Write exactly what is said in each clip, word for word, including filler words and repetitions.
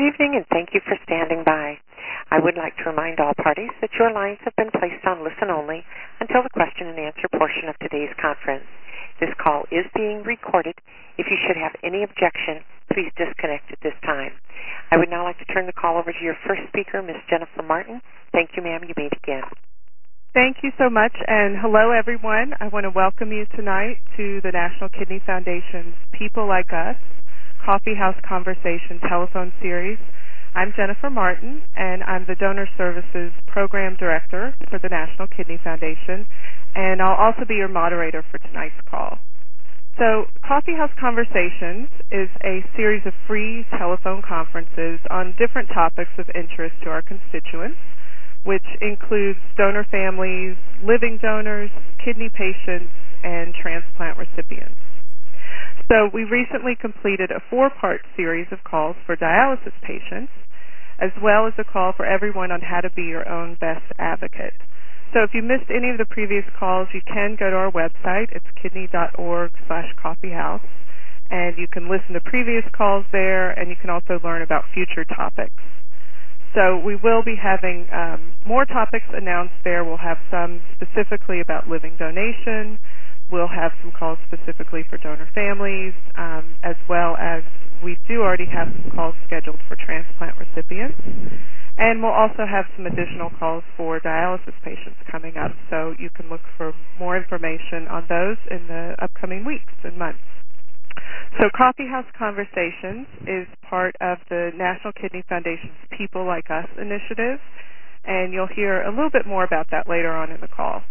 evening, and thank you for standing by. I would like to remind all parties that your lines have been placed on listen only until the question and answer portion of today's conference. This call is being recorded. If you should have any objection, please disconnect at this time. I would now like to turn the call over to your first speaker, Miz Jennifer Martin. Thank you, ma'am. You may begin. Thank you so much, and hello, everyone. I want to welcome you tonight to the National Kidney Foundation's People Like Us Coffee House Conversation telephone series. I'm Jennifer Martin, and I'm the Donor Services Program Director for the National Kidney Foundation, and I'll also be your moderator for tonight's call. So, Coffee House Conversations is a series of free telephone conferences on different topics of interest to our constituents, which includes donor families, living donors, kidney patients, and transplant recipients. So we recently completed a four-part series of calls for dialysis patients, as well as a call for everyone on how to be your own best advocate. So if you missed any of the previous calls, you can go to our website. It's kidney.org slash coffeehouse, and you can listen to previous calls there, and you can also learn about future topics. So we will be having um, more topics announced there. We'll have some specifically about living donation. We'll have some calls specifically for donor families, um, as well as we do already have some calls scheduled for transplant recipients. And we'll also have some additional calls for dialysis patients coming up, so you can look for more information on those in the upcoming weeks and months. So Coffee House Conversations is part of the National Kidney Foundation's People Like Us initiative, and you'll hear a little bit more about that later on in the call.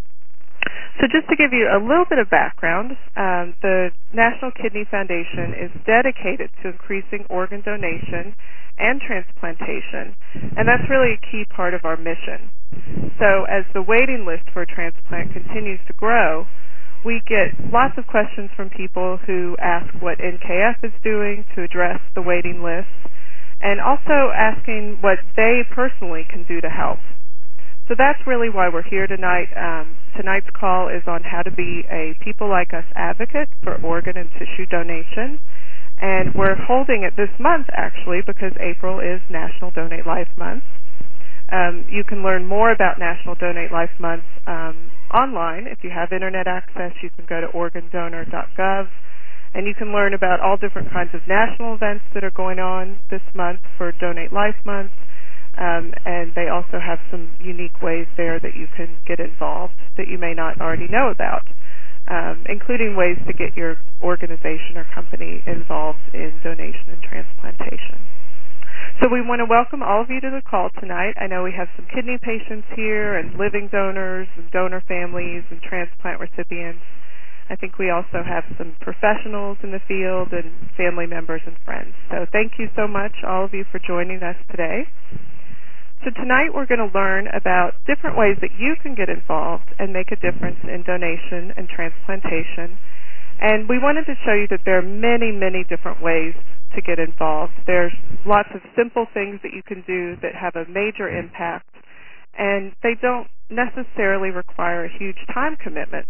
So just to give you a little bit of background, um, the National Kidney Foundation is dedicated to increasing organ donation and transplantation, and that's really a key part of our mission. So as the waiting list for a transplant continues to grow, we get lots of questions from people who ask what N K F is doing to address the waiting list, and also asking what they personally can do to help. So that's really why we're here tonight. Um, tonight's call is on how to be a People Like Us advocate for organ and tissue donation. And we're holding it this month, actually, because April is National Donate Life Month. Um, you can learn more about National Donate Life Month um, online. If you have Internet access, you can go to organ donor dot gov, and you can learn about all different kinds of national events that are going on this month for Donate Life Month. Um, and they also have some unique ways there that you can get involved that you may not already know about, um, including ways to get your organization or company involved in donation and transplantation. So we want to welcome all of you to the call tonight. I know we have some kidney patients here and living donors and donor families and transplant recipients. I think we also have some professionals in the field and family members and friends. So thank you so much, all of you, for joining us today. So tonight we're going to learn about different ways that you can get involved and make a difference in donation and transplantation. And we wanted to show you that there are many, many different ways to get involved. There's lots of simple things that you can do that have a major impact, and they don't necessarily require a huge time commitment.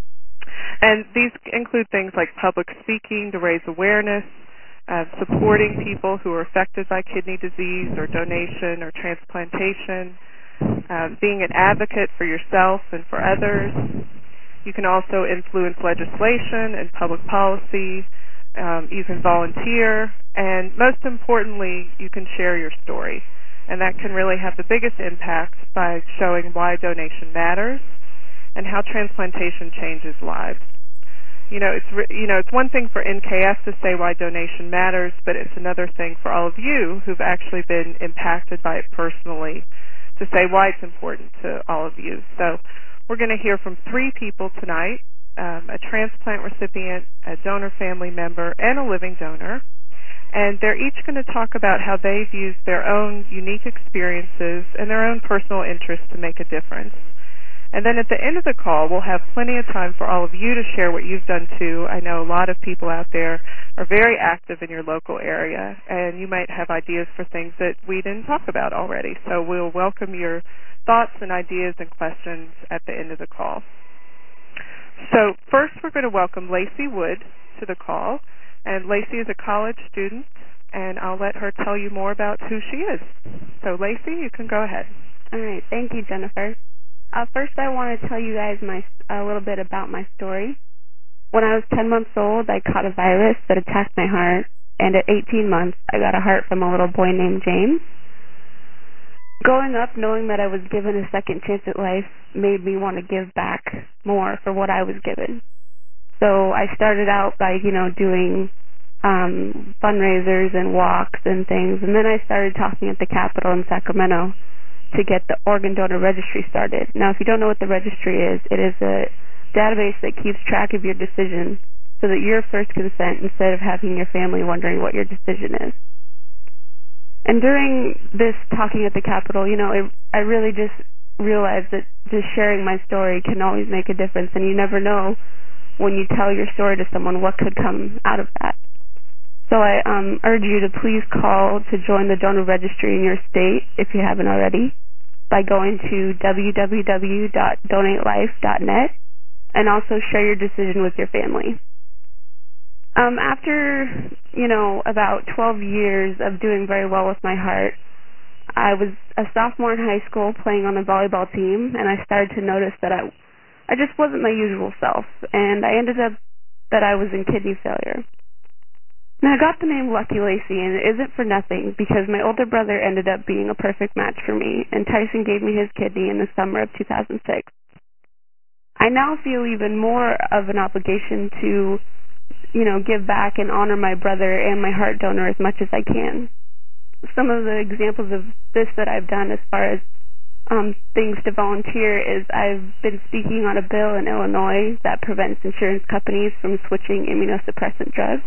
And these include things like public speaking to raise awareness, Uh, supporting people who are affected by kidney disease or donation or transplantation, uh, being an advocate for yourself and for others. You can also influence legislation and public policy. Um, you can volunteer, and most importantly, you can share your story. And that can really have the biggest impact by showing why donation matters and how transplantation changes lives. You know, it's you know, it's one thing for N K F to say why donation matters, but it's another thing for all of you who've actually been impacted by it personally to say why it's important to all of you. So we're going to hear from three people tonight, um, a transplant recipient, a donor family member, and a living donor. And they're each going to talk about how they've used their own unique experiences and their own personal interests to make a difference. And then at the end of the call, we'll have plenty of time for all of you to share what you've done too. I know a lot of people out there are very active in your local area, and you might have ideas for things that we didn't talk about already. So we'll welcome your thoughts and ideas and questions at the end of the call. So first we're going to welcome Lacey Wood to the call. And Lacey is a college student and I'll let her tell you more about who she is. So, Lacey, you can go ahead. All right. Thank you, Jennifer. Uh, first, I want to tell you guys my a little bit about my story. When I was ten months old, I caught a virus that attacked my heart, and at eighteen months, I got a heart from a little boy named James. Growing up, knowing that I was given a second chance at life made me want to give back more for what I was given. So I started out by, you know, doing um, fundraisers and walks and things, and then I started talking at the Capitol in Sacramento to get the organ donor registry started. Now, if you don't know what the registry is, it is a database that keeps track of your decision so that you're first consent instead of having your family wondering what your decision is. And during this talking at the Capitol, you know, it, I really just realized that just sharing my story can always make a difference, and you never know when you tell your story to someone what could come out of that. So I um, urge you to please call to join the donor registry in your state if you haven't already by going to w w w dot donate life dot net and also share your decision with your family. Um, after, you know, about twelve years of doing very well with my heart, I was a sophomore in high school playing on a volleyball team, and I started to notice that I, I just wasn't my usual self, and I ended up that I was in kidney failure. Now, I got the name Lucky Lacey, and it isn't for nothing, because my older brother ended up being a perfect match for me, and Tyson gave me his kidney in the summer of two thousand six. I now feel even more of an obligation to, you know, give back and honor my brother and my heart donor as much as I can. Some of the examples of this that I've done as far as um, things to volunteer is I've been speaking on a bill in Illinois that prevents insurance companies from switching immunosuppressant drugs.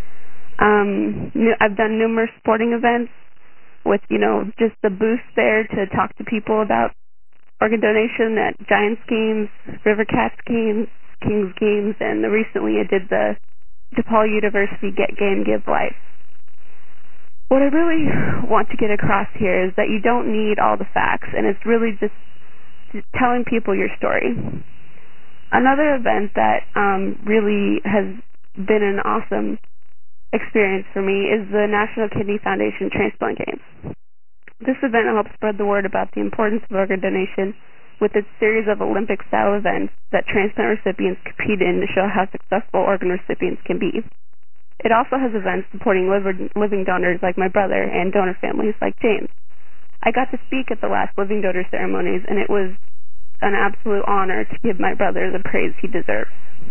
Um, I've done numerous sporting events with, you know, just the booth there to talk to people about organ donation at Giants games, River Cats games, Kings games, and recently I did the DePaul University Get Game Give Life. What I really want to get across here is that you don't need all the facts, and it's really just telling people your story. Another event that um, really has been an awesome experience for me is the National Kidney Foundation Transplant Games. This event helps spread the word about the importance of organ donation with its series of Olympic-style events that transplant recipients compete in to show how successful organ recipients can be. It also has events supporting living donors like my brother and donor families like James. I got to speak at the last living donor ceremonies, and it was an absolute honor to give my brother the praise he deserves.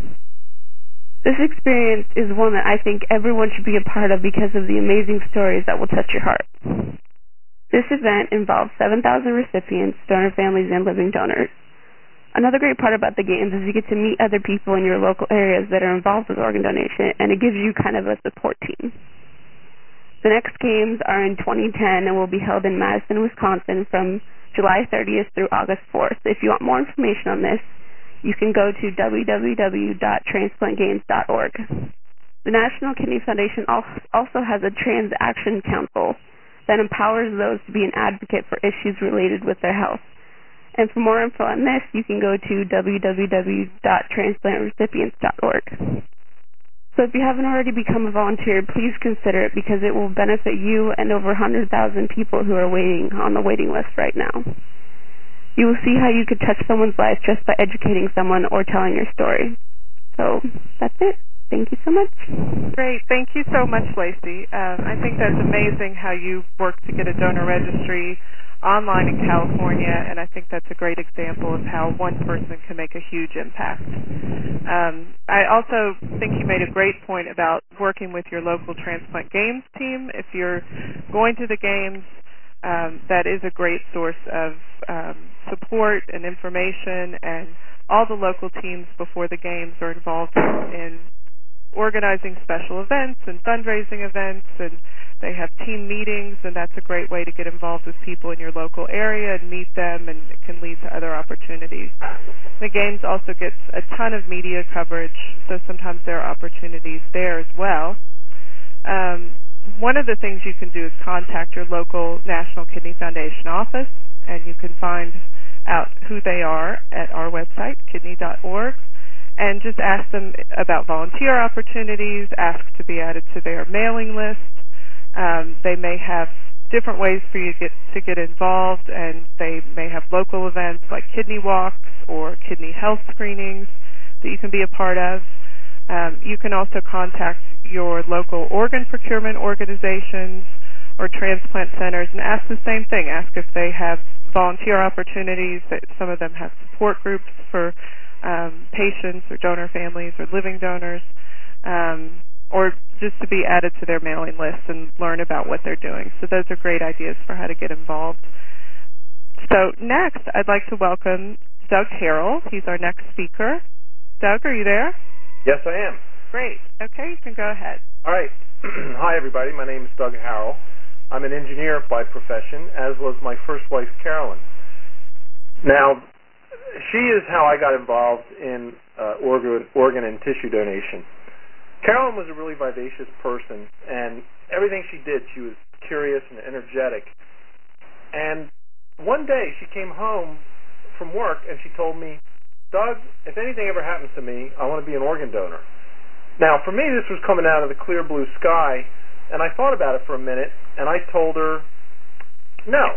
This experience is one that I think everyone should be a part of because of the amazing stories that will touch your heart. This event involves seven thousand recipients, donor families, and living donors. Another great part about the games is you get to meet other people in your local areas that are involved with organ donation, and it gives you kind of a support team. The next games are in twenty ten and will be held in Madison, Wisconsin from July thirtieth through August fourth. If you want more information on this, you can go to w w w dot transplant games dot org. The National Kidney Foundation also has a Trans Action Council that empowers those to be an advocate for issues related with their health. And for more info on this, you can go to w w w dot transplant recipients dot org. So if you haven't already become a volunteer, please consider it because it will benefit you and over one hundred thousand people who are waiting on the waiting list right now. You will see how you could touch someone's life just by educating someone or telling your story. So that's it. Thank you so much. Great. Thank you so much, Lacey. Um, I think that's amazing how you worked to get a donor registry online in California, and I think that's a great example of how one person can make a huge impact. Um, I also think you made a great point about working with your local Transplant Games team. If you're going to the games, um, that is a great source of um, support and information, and all the local teams before the games are involved in organizing special events and fundraising events, and they have team meetings, and that's a great way to get involved with people in your local area and meet them, and it can lead to other opportunities. The games also gets a ton of media coverage, so sometimes there are opportunities there as well. Um, one of the things you can do is contact your local National Kidney Foundation office, and you can find out who they are at our website, kidney dot org. And just ask them about volunteer opportunities, ask to be added to their mailing list. Um, they may have different ways for you to get, to get involved, and they may have local events like kidney walks or kidney health screenings that you can be a part of. Um, you can also contact your local organ procurement organizations or transplant centers and ask the same thing. Ask if they have volunteer opportunities. Some of them have support groups for um, patients or donor families or living donors, um, or just to be added to their mailing list and learn about what they're doing. So those are great ideas for how to get involved. So next, I'd like to welcome Doug Harrell. He's our next speaker. Doug, are you there? Yes, I am. Great. Okay, you can go ahead. All right. Hi, everybody. My name is Doug Harrell. I'm an engineer by profession, as was my first wife, Carolyn. Now, she is how I got involved in uh, organ, organ and tissue donation. Carolyn was a really vivacious person, and everything she did, she was curious and energetic. And one day, she came home from work, and she told me, Doug, if anything ever happens to me, I want to be an organ donor. Now, for me, this was coming out of the clear blue sky, and I thought about it for a minute, and I told her, no.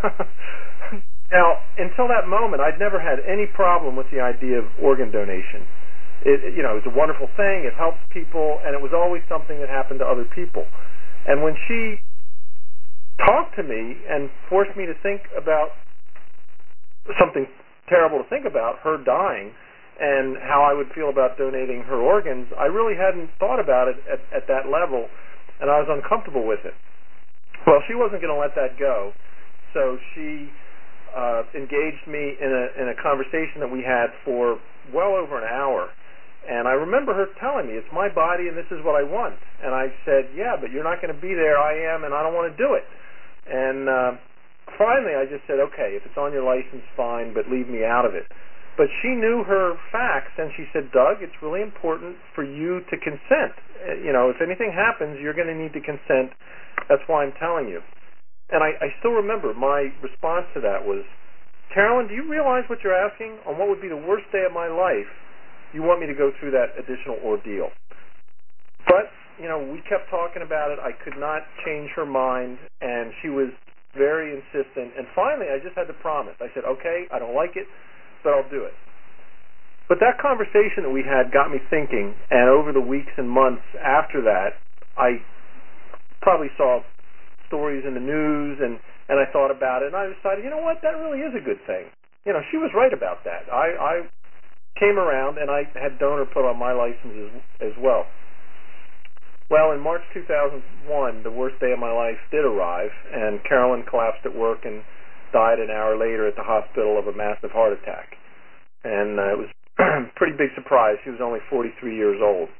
Now, until that moment, I'd never had any problem with the idea of organ donation. It, you know, it was a wonderful thing. It helps people, and it was always something that happened to other people. And when she talked to me and forced me to think about something terrible to think about, her dying, and how I would feel about donating her organs, I really hadn't thought about it at, at that level, and I was uncomfortable with it. Well, she wasn't going to let that go, so she uh, engaged me in a, in a conversation that we had for well over an hour, and I remember her telling me, it's my body and this is what I want. And I said, yeah, but you're not going to be there. I am, and I don't want to do it. And uh, finally, I just said, okay, if it's on your license, fine, but leave me out of it. But she knew her facts, and she said, Doug, it's really important for you to consent. You know, if anything happens, you're going to need to consent. That's why I'm telling you. And I, I still remember my response to that was, Carolyn, do you realize what you're asking? On what would be the worst day of my life, you want me to go through that additional ordeal. But, you know, we kept talking about it. I could not change her mind, and she was very insistent. And finally, I just had to promise. I said, okay, I don't like it, but I'll do it. But that conversation that we had got me thinking, and over the weeks and months after that, I probably saw stories in the news, and, and I thought about it, and I decided, you know what, that really is a good thing. You know, she was right about that. I, I came around, and I had donor put on my license as, as well. Well, in March two thousand one, the worst day of my life did arrive, and Carolyn collapsed at work and died an hour later at the hospital of a massive heart attack. And uh, it was a pretty big surprise. She was only forty-three years old.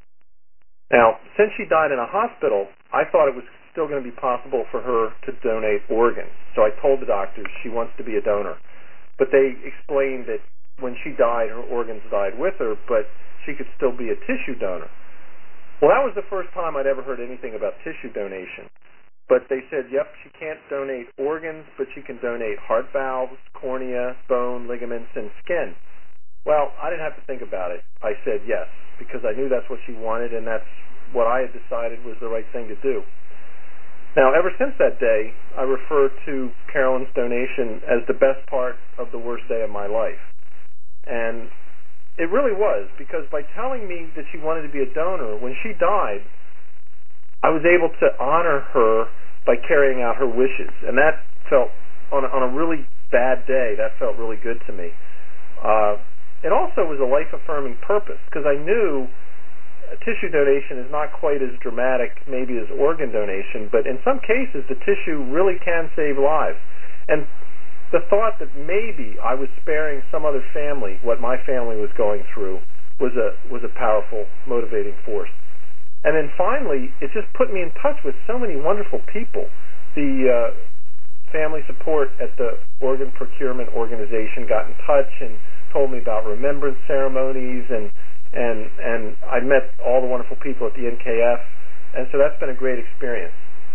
Now, since she died in a hospital, I thought it was still going to be possible for her to donate organs. So I told the doctors she wants to be a donor. But they explained that when she died, her organs died with her, but she could still be a tissue donor. Well, that was the first time I'd ever heard anything about tissue donation. But they said, yep, she can't donate organs, but she can donate heart valves, cornea, bone, ligaments, and skin. Well, I didn't have to think about it. I said yes, because I knew that's what she wanted, and that's what I had decided was the right thing to do. Now, ever since that day, I refer to Carolyn's donation as the best part of the worst day of my life. And it really was, because by telling me that she wanted to be a donor, when she died, I was able to honor her by carrying out her wishes. And that felt, on a, on a really bad day, that felt really good to me. Uh, it also was a life-affirming purpose, because I knew tissue donation is not quite as dramatic maybe as organ donation, but in some cases the tissue really can save lives. And the thought that maybe I was sparing some other family what my family was going through was a was a powerful motivating force. And then finally, it just put me in touch with so many wonderful people. The uh, family support at the organ procurement organization got in touch and told me about remembrance ceremonies, and and and I met all the wonderful people at the N K F, and so that's been a great experience.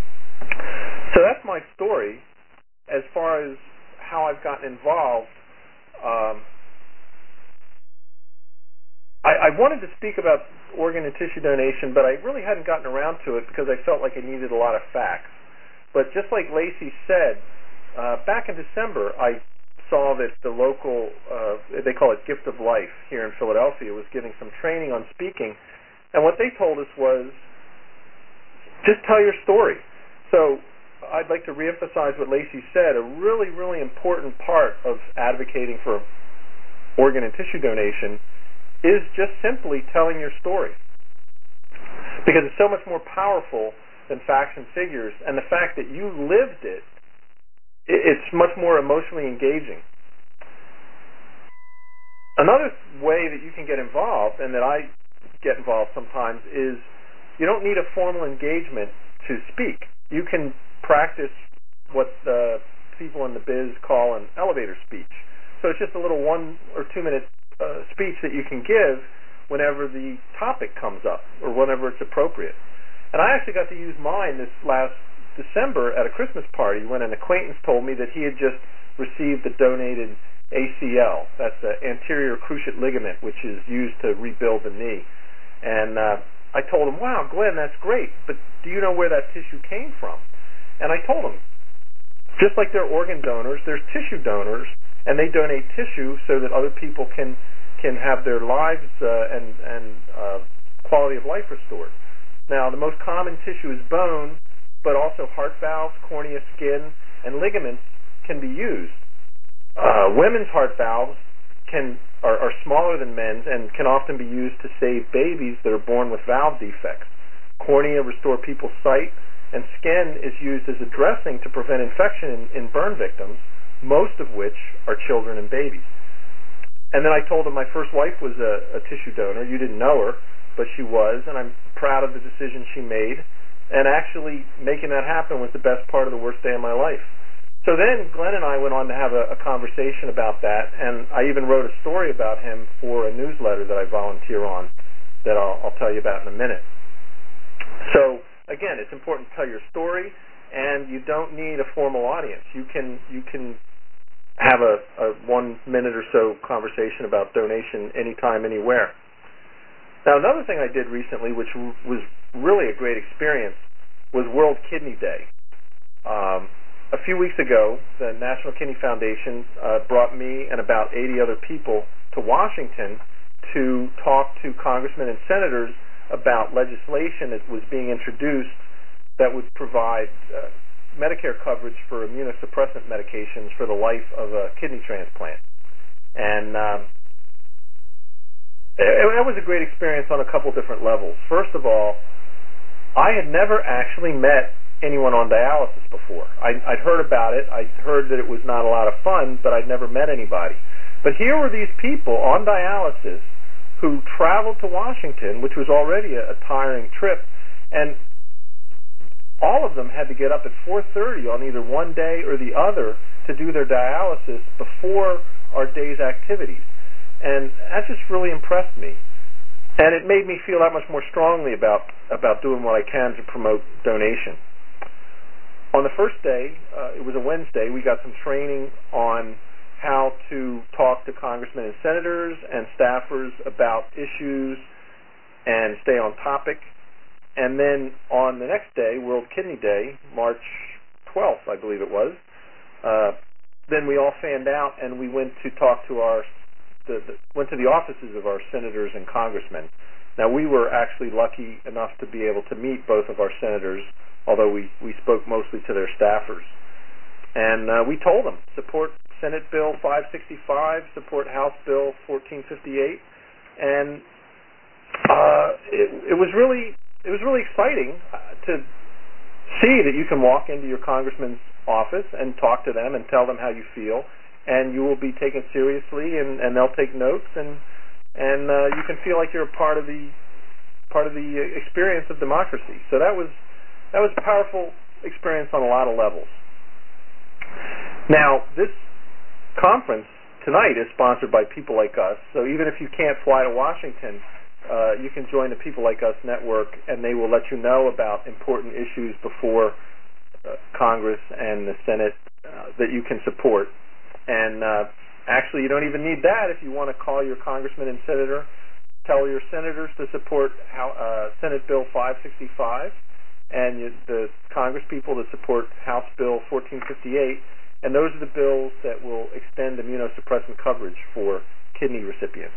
So that's my story as far as how I've gotten involved. Um, I, I wanted to speak about organ and tissue donation, but I really hadn't gotten around to it because I felt like I needed a lot of facts. But just like Lacey said, uh, back in December, I saw that the local, uh, they call it Gift of Life here in Philadelphia, was giving some training on speaking. And what they told us was, just tell your story. So I'd like to reemphasize what Lacey said. A really, really important part of advocating for organ and tissue donation is just simply telling your story, because it's so much more powerful than facts and figures, and the fact that you lived it, it's much more emotionally engaging. Another way that you can get involved, and that I get involved sometimes, is you don't need a formal engagement to speak. You can practice what the people in the biz call an elevator speech. So it's just a little one or two minute Uh, speech that you can give whenever the topic comes up or whenever it's appropriate. And I actually got to use mine this last December at a Christmas party when an acquaintance told me that he had just received a donated A C L. That's the anterior cruciate ligament, which is used to rebuild the knee. And uh, I told him, wow, Glenn, that's great, but do you know where that tissue came from? And I told him, just like there are organ donors, there's tissue donors, and they donate tissue so that other people can can have their lives uh, and and uh, quality of life restored. Now, the most common tissue is bone, but also heart valves, cornea, skin, and ligaments can be used. Uh, women's heart valves can are, are smaller than men's and can often be used to save babies that are born with valve defects. Cornea restore people's sight, and skin is used as a dressing to prevent infection in, in burn victims, most of which are children and babies. And then I told him my first wife was a, a tissue donor. You didn't know her, but she was, and I'm proud of the decision she made. And actually making that happen was the best part of the worst day of my life. So then Glenn and I went on to have a, a conversation about that, and I even wrote a story about him for a newsletter that I volunteer on that I'll, I'll tell you about in a minute. So again, it's important to tell your story, and you don't need a formal audience. You can you can have a, a one minute or so conversation about donation anytime, anywhere. Now, another thing I did recently, which w- was really a great experience, was World Kidney Day. Um, a few weeks ago, the National Kidney Foundation uh, brought me and about eighty other people to Washington to talk to congressmen and senators about legislation that was being introduced that would provide uh, Medicare coverage for immunosuppressant medications for the life of a kidney transplant. And um, it, it was a great experience on a couple different levels. First of all, I had never actually met anyone on dialysis before. I, I'd heard about it. I'd heard that it was not a lot of fun, but I'd never met anybody. But here were these people on dialysis who traveled to Washington, which was already a, a tiring trip, and all of them had to get up at four thirty on either one day or the other to do their dialysis before our day's activities. And that just really impressed me. And it made me feel that much more strongly about, about doing what I can to promote donation. On the first day, uh, it was a Wednesday, we got some training on how to talk to congressmen and senators and staffers about issues and stay on topic. And then on the next day, World Kidney Day, March twelfth, I believe it was, uh, then we all fanned out and we went to talk to our, the, the, went to the offices of our senators and congressmen. Now, we were actually lucky enough to be able to meet both of our senators, although we, we spoke mostly to their staffers. And uh, we told them, support Senate Bill five sixty-five, support House Bill fourteen fifty-eight, and uh, it, it was really... It was really exciting to see that you can walk into your congressman's office and talk to them and tell them how you feel, and you will be taken seriously, and, and they'll take notes, and and uh, you can feel like you're a part of the part of the experience of democracy. So that was that was a powerful experience on a lot of levels. Now, this conference tonight is sponsored by People Like Us, so even if you can't fly to Washington, Uh, you can join the People Like Us network, and they will let you know about important issues before uh, Congress and the Senate uh, that you can support. And uh, actually, you don't even need that if you want to call your congressman and senator tell your senators to support uh, Senate Bill five sixty-five and you, the Congress people to support House Bill fourteen fifty-eight, and those are the bills that will extend immunosuppressant coverage for kidney recipients.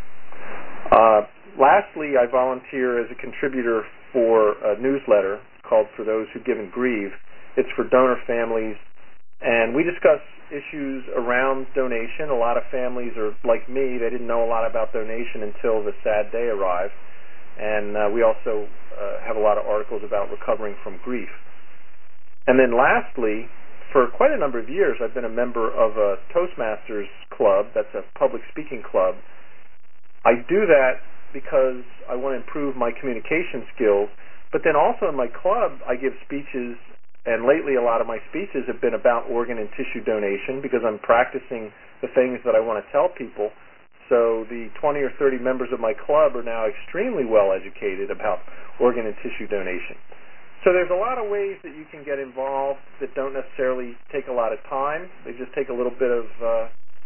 Uh, lastly, I volunteer as a contributor for a newsletter called For Those Who Give and Grieve. It's for donor families, and we discuss issues around donation. A lot of families are like me. They didn't know a lot about donation until the sad day arrived. And uh, we also uh, have a lot of articles about recovering from grief. And then lastly, for quite a number of years, I've been a member of a Toastmasters club. That's a public speaking club. I do that because I want to improve my communication skills. But then also in my club, I give speeches, and lately a lot of my speeches have been about organ and tissue donation because I'm practicing the things that I want to tell people. So the twenty or thirty members of my club are now extremely well educated about organ and tissue donation. So there's a lot of ways that you can get involved that don't necessarily take a lot of time. They just take a little bit of uh,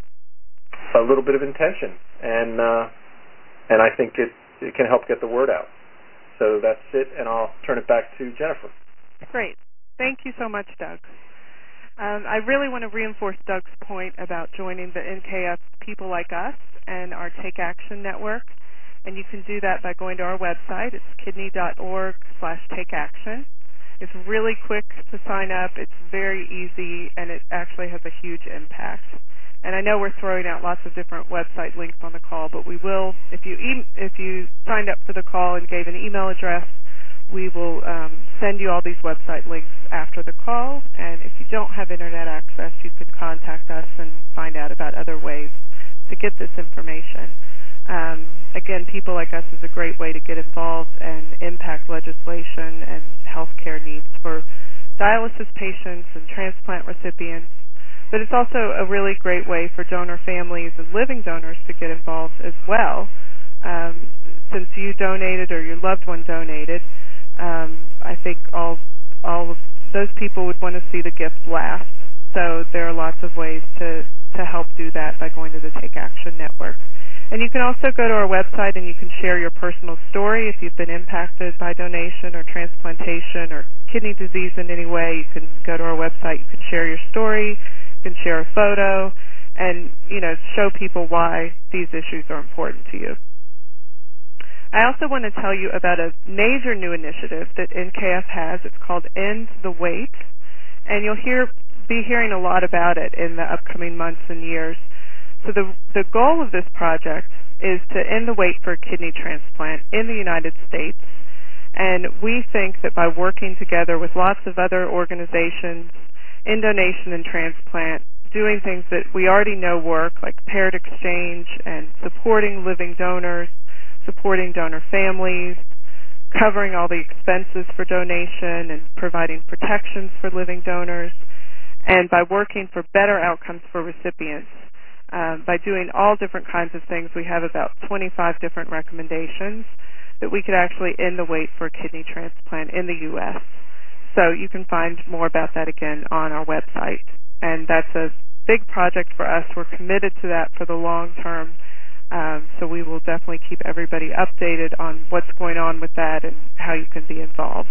a little bit of intention, and uh, and I think it, it can help get the word out. So that's it, and I'll turn it back to Jennifer. Great. Thank you so much, Doug. Um, I really want to reinforce Doug's point about joining the N K F People Like Us and our Take Action Network, and you can do that by going to our website. It's kidney.org slash take action. It's really quick to sign up. It's very easy, and it actually has a huge impact. And I know we're throwing out lots of different website links on the call, but we will, if you e- if you signed up for the call and gave an email address, we will um, send you all these website links after the call, and if you don't have Internet access, you could contact us and find out about other ways to get this information. Um, again, People Like Us is a great way to get involved and impact legislation and healthcare needs for dialysis patients and transplant recipients, but it's also a really great way for donor families and living donors to get involved as well. Um, since you donated or your loved one donated, Um, I think all all of those people would want to see the gift last. So there are lots of ways to, to help do that by going to the Take Action Network. And you can also go to our website and you can share your personal story if you've been impacted by donation or transplantation or kidney disease in any way. You can go to our website, you can share your story, you can share a photo, and you know, show people why these issues are important to you. I also want to tell you about a major new initiative that N K F has. It's called End the Wait, and you'll hear be hearing a lot about it in the upcoming months and years. So the the goal of this project is to end the wait for a kidney transplant in the United States, and we think that by working together with lots of other organizations in donation and transplant, doing things that we already know work, like paired exchange and supporting living donors, supporting donor families, covering all the expenses for donation and providing protections for living donors, and by working for better outcomes for recipients. Uh, by doing all different kinds of things, we have about twenty-five different recommendations that we could actually end the wait for a kidney transplant in the U S So you can find more about that again on our website. And that's a big project for us. We're committed to that for the long term. Um, so we will definitely keep everybody updated on what's going on with that and how you can be involved.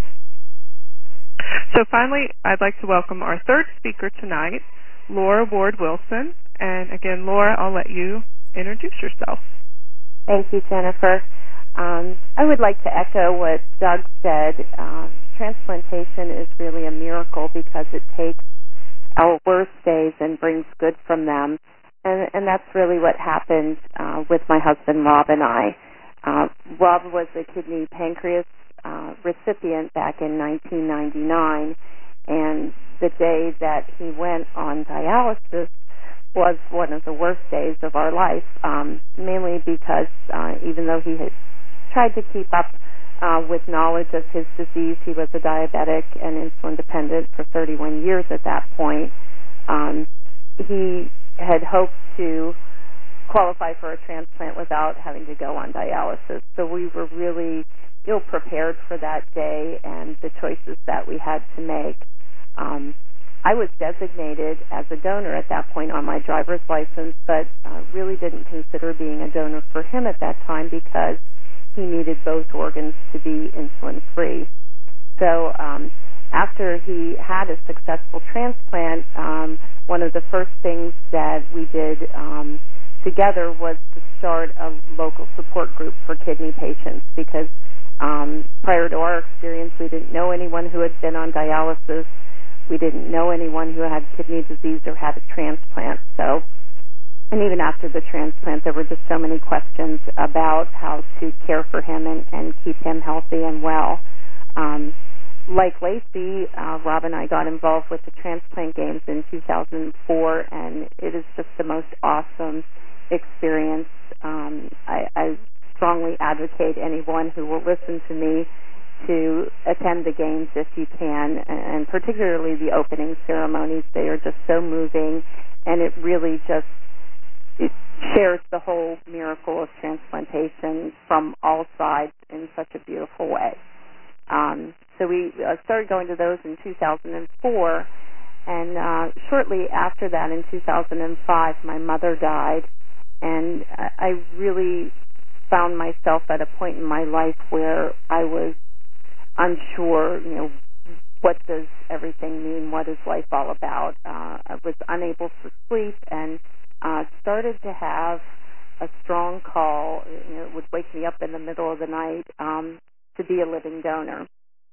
So finally, I'd like to welcome our third speaker tonight, Laura Ward Wilson. And again, Laura, I'll let you introduce yourself. Thank you, Jennifer. Um, I would like to echo what Doug said. Um, transplantation is really a miracle because it takes our worst days and brings good from them. And, and that's really what happened uh, with my husband, Rob, and I. Uh, Rob was a kidney pancreas uh, recipient back in nineteen ninety-nine, and the day that he went on dialysis was one of the worst days of our life, um, mainly because uh, even though he had tried to keep up uh, with knowledge of his disease, he was a diabetic and insulin dependent for thirty-one years at that point. Um, he had hoped to qualify for a transplant without having to go on dialysis. So we were really ill prepared for that day and the choices that we had to make. Um, I was designated as a donor at that point on my driver's license, but uh, really didn't consider being a donor for him at that time because he needed both organs to be insulin-free. So um, after he had a successful transplant, um, one of the first things that we did um, together was to start a local support group for kidney patients because um, prior to our experience, we didn't know anyone who had been on dialysis. We didn't know anyone who had kidney disease or had a transplant. So, and even after the transplant, there were just so many questions about how to care for him and, and keep him healthy and well. Um, like Lacey, uh, Rob and I got involved with the Transplant Games in two thousand four, and it is just the most awesome experience. Um, I, I strongly advocate anyone who will listen to me to attend the games if you can, and particularly the opening ceremonies. They are just so moving, and it really just it shares the whole miracle of transplantation from all sides in such a beautiful way. Um, so we uh, started going to those in two thousand four, and uh, shortly after that, in two thousand five, my mother died, and I really found myself at a point in my life where I was unsure, you know, what does everything mean? What is life all about? Uh, I was unable to sleep and uh, started to have a strong call. You know, it would wake me up in the middle of the night um, to be a living donor.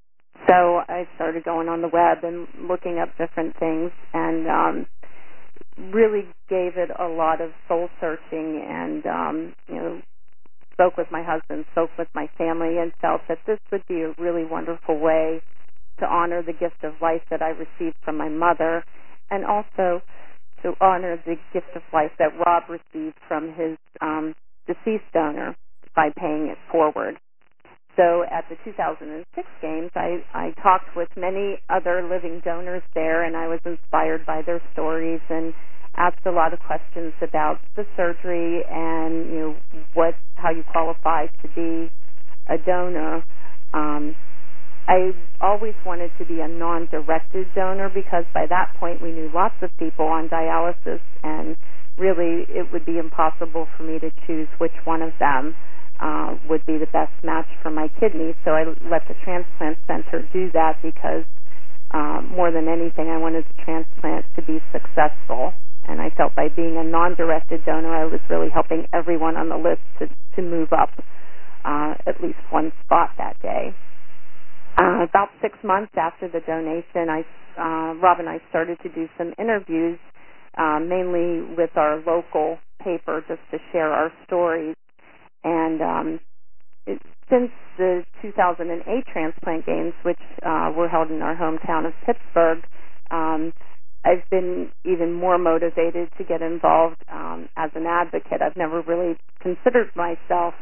So I started going on the web and looking up different things, and um, really gave it a lot of soul searching, and um, you know, spoke with my husband, spoke with my family, and felt that this would be a really wonderful way to honor the gift of life that I received from my mother, and also to honor the gift of life that Rob received from his um, deceased donor by paying it forward. So at the two thousand six Games, I, I talked with many other living donors there, and I was inspired by their stories and asked a lot of questions about the surgery and, you know, what how you qualify to be a donor. Um, I always wanted to be a non-directed donor because by that point we knew lots of people on dialysis, and really it would be impossible for me to choose which one of them uh, would be the best match for my kidney. So I let the transplant center do that because um, more than anything I wanted the transplant to be successful. And I felt by being a non-directed donor, I was really helping everyone on the list to, to move up uh, at least one spot that day. Uh, about six months after the donation, I, uh, Rob and I started to do some interviews, uh, mainly with our local paper, just to share our stories. And um, it, since the two thousand eight Transplant Games, which uh, were held in our hometown of Pittsburgh, um, I've been even more motivated to get involved um, as an advocate. I've never really considered myself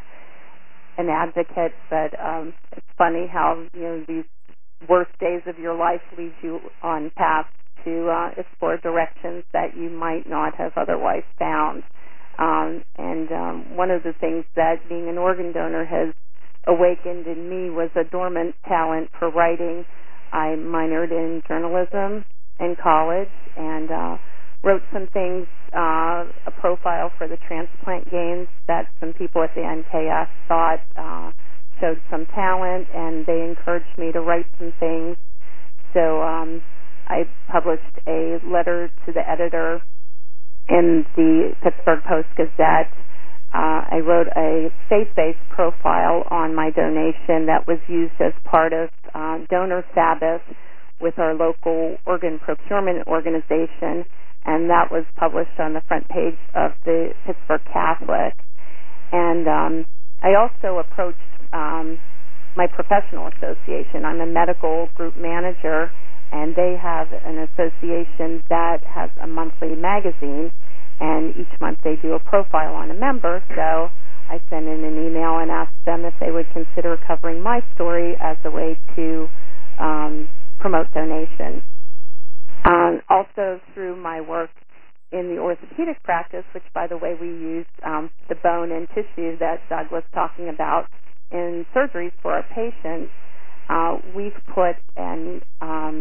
an advocate, but um, it's funny how, you know, these worst days of your life lead you on paths to uh, explore directions that you might not have otherwise found. Um, and um, one of the things that being an organ donor has awakened in me was a dormant talent for writing. I minored in journalism in college and uh, wrote some things, uh, a profile for the Transplant Games that some people at the N K S thought uh, showed some talent, and they encouraged me to write some things. So um, I published a letter to the editor in the Pittsburgh Post-Gazette. Uh, I wrote a faith-based profile on my donation that was used as part of uh, Donor Sabbath with our local organ procurement organization, and that was published on the front page of the Pittsburgh Catholic. And um, I also approached um, my professional association. I'm a medical group manager, and they have an association that has a monthly magazine, and each month they do a profile on a member. So I sent in an email and asked them if they would consider covering my story as a way to um, promote donation. Um, also through my work in the orthopedic practice, which, by the way, we use um, the bone and tissue that Doug was talking about in surgeries for our patients, uh, we've put an um,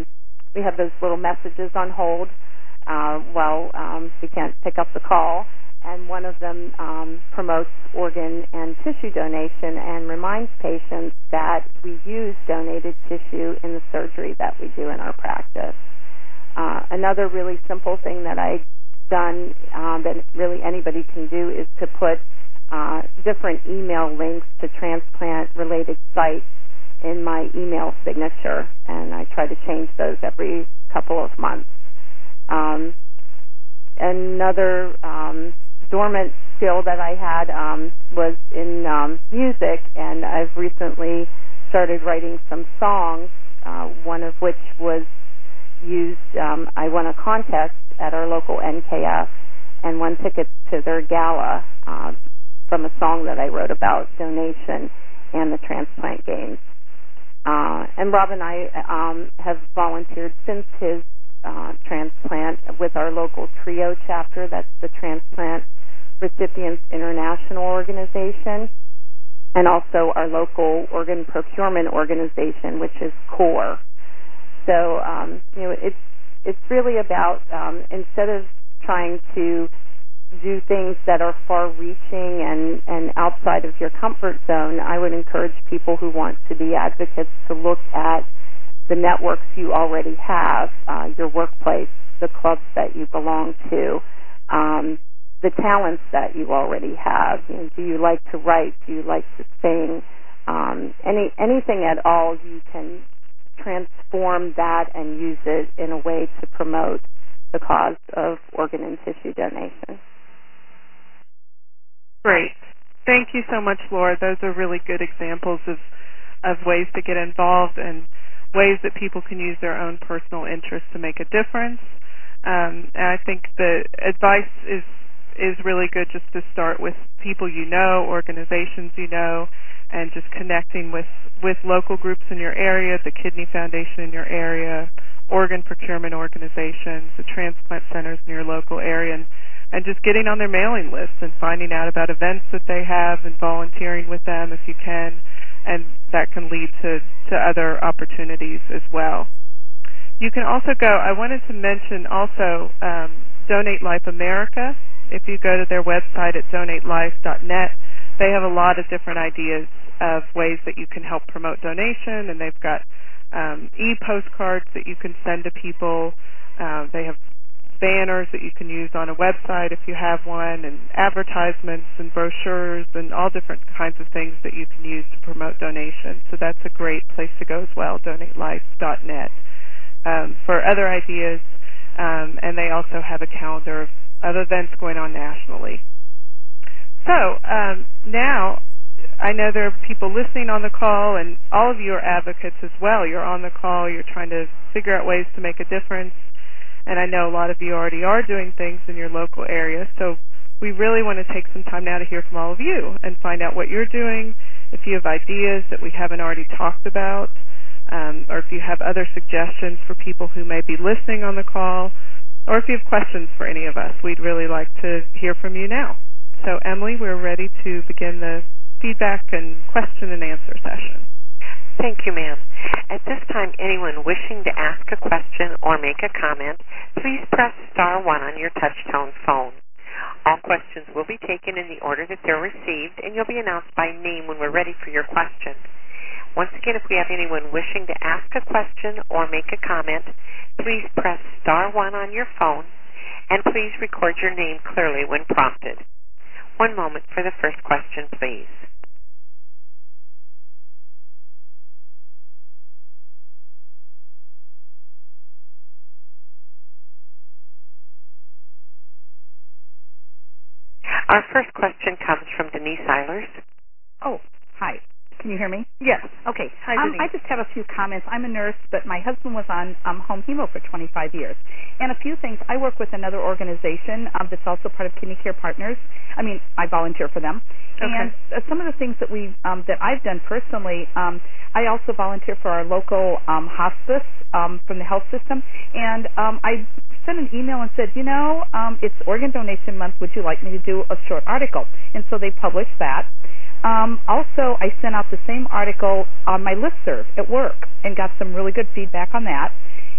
we have those little messages on hold uh, while um, we can't pick up the call, and one of them um, promotes organ and tissue donation and reminds patients that we use donated tissue in the surgery that we do in our practice. Uh, another really simple thing that I've done um, that really anybody can do is to put uh, different email links to transplant-related sites in my email signature, and I try to change those every couple of months. Um, another um, dormant skill that I had um, was in um, music, and I've recently started writing some songs, uh, one of which was used, um, I won a contest at our local N K F and won tickets to their gala uh, from a song that I wrote about donation and the transplant games. Uh, and Rob and I um, have volunteered since his uh, transplant with our local TRIO chapter, that's the Transplant Recipients International Organization, and also our local organ procurement organization, which is CORE. So, um, you know, it's it's really about, um, instead of trying to do things that are far-reaching and, and outside of your comfort zone, I would encourage people who want to be advocates to look at the networks you already have, uh, your workplace, the clubs that you belong to, um, the talents that you already have. You know, do you like to write? Do you like to sing? Um, any anything at all, you can transform that and use it in a way to promote the cause of organ and tissue donation. Great. Thank you so much, Laura. Those are really good examples of, of ways to get involved and ways that people can use their own personal interests to make a difference. Um, and I think the advice is is really good just to start with people you know, organizations you know, and just connecting with, with local groups in your area, the Kidney Foundation in your area, organ procurement organizations, the transplant centers in your local area, and, and just getting on their mailing list and finding out about events that they have and volunteering with them if you can, and that can lead to, to other opportunities as well. You can also go, I wanted to mention also um, Donate Life America. If you go to their website at donate life dot net, they have a lot of different ideas of ways that you can help promote donation, and they've got um, e-postcards that you can send to people. Uh, they have banners that you can use on a website if you have one, and advertisements and brochures and all different kinds of things that you can use to promote donation. So that's a great place to go as well, donate life dot net. Um, for other ideas, um, and they also have a calendar of, of events going on nationally. So um, now I know there are people listening on the call, and all of you are advocates as well. You're on the call. You're trying to figure out ways to make a difference, and I know a lot of you already are doing things in your local area. So we really want to take some time now to hear from all of you and find out what you're doing, if you have ideas that we haven't already talked about, Um, or if you have other suggestions for people who may be listening on the call, or if you have questions for any of us. We'd really like to hear from you now. So, Emily, we're ready to begin the feedback and question and answer session. Thank you, ma'am. At this time, anyone wishing to ask a question or make a comment, please press star one on your touch-tone phone. All questions will be taken in the order that they're received, and you'll be announced by name when we're ready for your question. Once again, if we have anyone wishing to ask a question or make a comment, please press star one on your phone, and please record your name clearly when prompted. One moment for the first question, please. Our first question comes from Denise Eilers. Oh, hi. Can you hear me? Yes. Okay. Hi, um, I just have a few comments. I'm a nurse, but my husband was on um, home hemo for twenty-five years. And a few things. I work with another organization um, that's also part of Kidney Care Partners. I mean, I volunteer for them. Okay. And uh, some of the things that we um, that I've done personally, um, I also volunteer for our local um, hospice um, from the health system. And um, I sent an email and said, you know, um, it's Organ Donation Month. Would you like me to do a short article? And so they published that. Um, also, I sent out the same article on my listserv at work and got some really good feedback on that.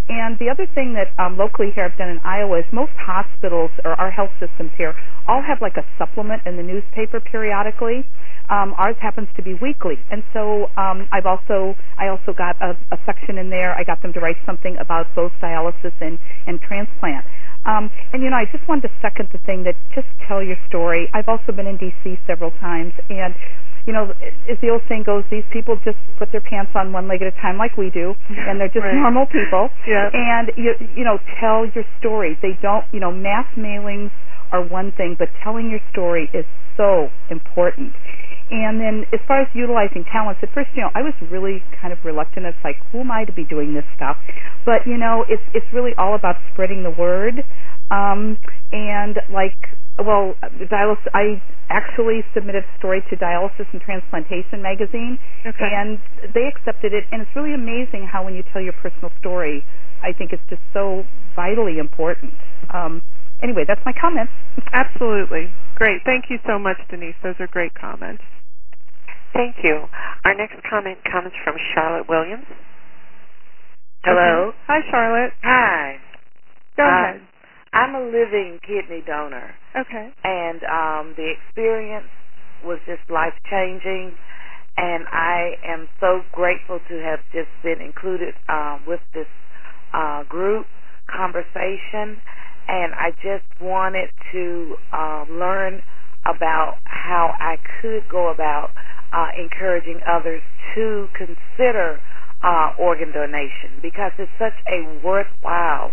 And the other thing that um, locally here I've done in Iowa is most hospitals or our health systems here all have like a supplement in the newspaper periodically. Um, ours happens to be weekly, and so um, I've also I also got a, a section in there. I got them to write something about both dialysis and, and transplant. Um, and you know, I just wanted to second the thing that just tell your story. I've also been in D C several times, and you know, as the old saying goes, these people just put their pants on one leg at a time, like we do, and they're just right. normal people. Yeah. And you you know, tell your story. They don't, you know, mass mailings are one thing, but telling your story is so important. And then as far as utilizing talents, at first, you know, I was really kind of reluctant. It's like, who am I to be doing this stuff? But, you know, it's it's really all about spreading the word. Um, and, like, well, dialysis, I actually submitted a story to Dialysis and Transplantation magazine, okay. and they accepted it. And it's really amazing how when you tell your personal story, I think it's just so vitally important. Um, anyway, that's my comments. Absolutely. Great. Thank you so much, Denise. Those are great comments. Thank you. Our next comment comes from Charlotte Williams. Hello. Okay. Hi, Charlotte. Hi. Go uh, ahead. I'm a living kidney donor. Okay. And um, the experience was just life-changing, and I am so grateful to have just been included uh, with this uh, group conversation, and I just wanted to uh, learn about how I could go about uh, encouraging others to consider uh, organ donation, because it's such a worthwhile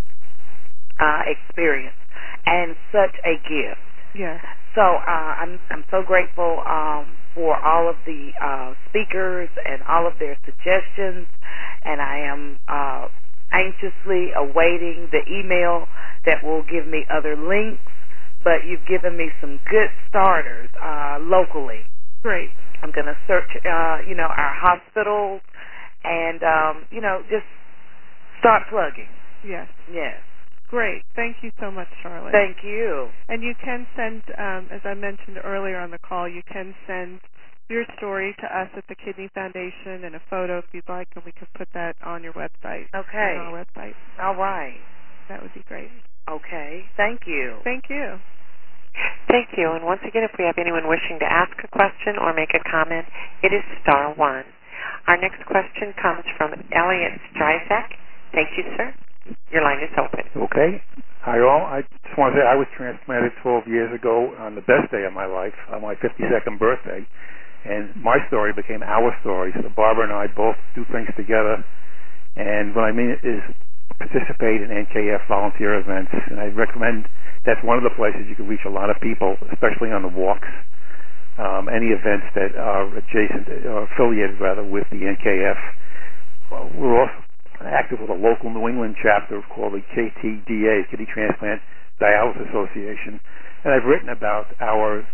uh, experience and such a gift. Yes. So uh, I'm I'm so grateful um, for all of the uh, speakers and all of their suggestions, and I am uh, anxiously awaiting the email that will give me other links. But you've given me some good starters uh, locally. Great. I'm going to search, uh, you know, our hospitals, and um, you know, just start plugging. Yes. Yes. Great. Thank you so much, Charlotte. Thank you. And you can send, um, as I mentioned earlier on the call, you can send your story to us at the Kidney Foundation and a photo if you'd like, and we can put that on your website. Okay. On our website. All right. That would be great. Okay. Thank you. Thank you. Thank you. And once again, if we have anyone wishing to ask a question or make a comment, it is star one. Our next question comes from Elliot Stryzak. Thank you, sir. Your line is open. Okay. Hi, all. I just want to say I was transplanted twelve years ago on the best day of my life, on my fifty-second birthday, and my story became our story. So Barbara and I both do things together, and what I mean is participate in N K F volunteer events, and I recommend that's one of the places you can reach a lot of people, especially on the walks. Um, any events that are adjacent or affiliated rather with the N K F. Well, we're also active with a local New England chapter called the K T D A, Kidney Transplant Dialysis Association, and I've written about our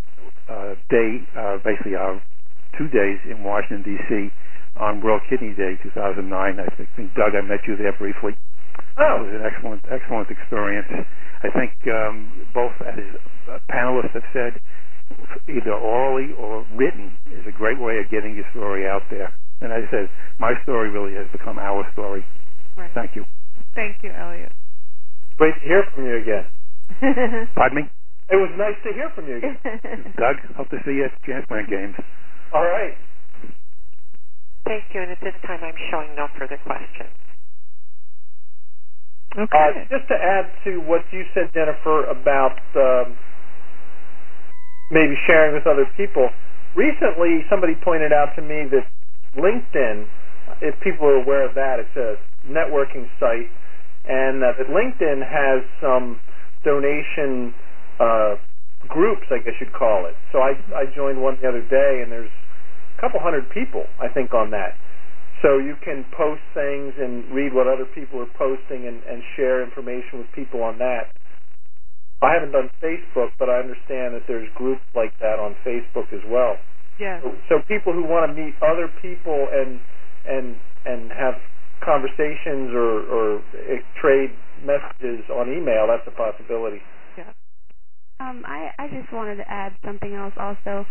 uh, day, uh, basically our two days in Washington, D C on World Kidney Day two thousand nine. I think, Doug, I met you there briefly. Oh. It was an excellent, excellent experience. I think um, both as panelists have said, either orally or written is a great way of getting your story out there. And as I said, my story really has become our story. Right. Thank you. Thank you, Elliot. Great to hear from you again. Pardon me? It was nice to hear from you again. Doug, hope to see you at transplant games. All right. Thank you. And at this time, I'm showing no further questions. Okay. Uh, just to add to what you said, Jennifer, about um, maybe sharing with other people, recently somebody pointed out to me that LinkedIn, if people are aware of that, it's a networking site, and uh, that LinkedIn has some donation uh, groups, I guess you'd call it. So I, I joined one the other day, and there's a couple hundred people, I think, on that. So you can post things and read what other people are posting and, and share information with people on that. I haven't done Facebook, but I understand that there's groups like that on Facebook as well. Yes. So, so people who want to meet other people and and and have conversations or, or trade messages on email, that's a possibility. Yeah. Um, I, I just wanted to add something else also.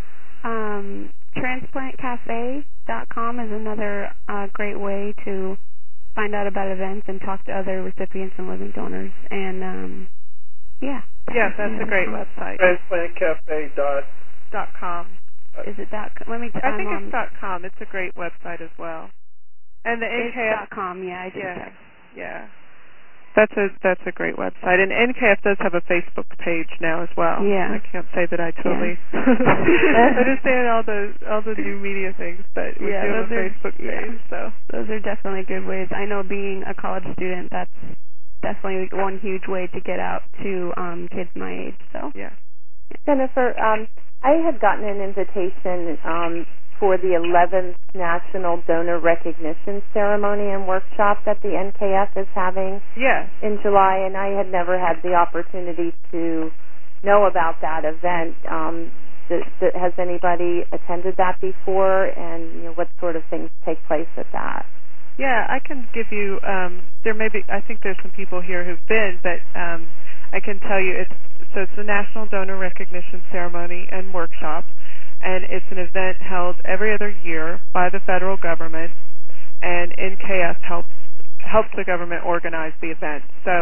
Um, transplant cafe dot com is another uh, great way to find out about events and talk to other recipients and living donors. And um, yeah. Yes, that's a great website. Transplant Cafe dot dot com. Is it dot? Let me. I think um, it's dot com. It's a great website as well. And the N K F. It's dot com. Yeah, I just yeah, checked. yeah. That's a that's a great website, and N K F does have a Facebook page now as well. Yeah. I can't say that I totally Yeah. understand all the all the new media things, but we yeah, do have a are, Facebook page. Yeah. So those are definitely good ways. I know being a college student, that's definitely one huge way to get out to um, kids my age. So yeah. Jennifer, um, I had gotten an invitation um, for the eleventh National Donor Recognition Ceremony and Workshop that the N K F is having yes. in July, and I had never had the opportunity to know about that event. Um, th- th- has anybody attended that before, and you know, what sort of things take place at that? Yeah, I can give you, um, there may be, I think there's some people here who've been, but um, I can tell you, it's so it's the National Donor Recognition Ceremony and Workshop, and it's an event held every other year by the federal government, and N K F helps helps the government organize the event. So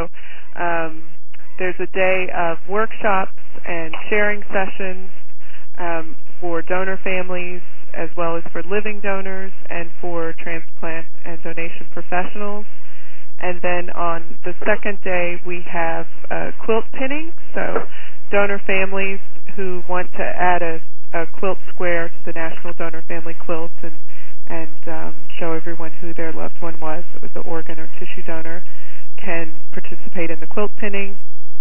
um, there's a day of workshops and sharing sessions um, for donor families, as well as for living donors and for transplant and donation professionals. And then on the second day, we have uh, quilt pinning, so donor families who want to add a, a quilt square to the National Donor Family Quilt and, and um, show everyone who their loved one was, it was an organ or tissue donor, can participate in the quilt pinning.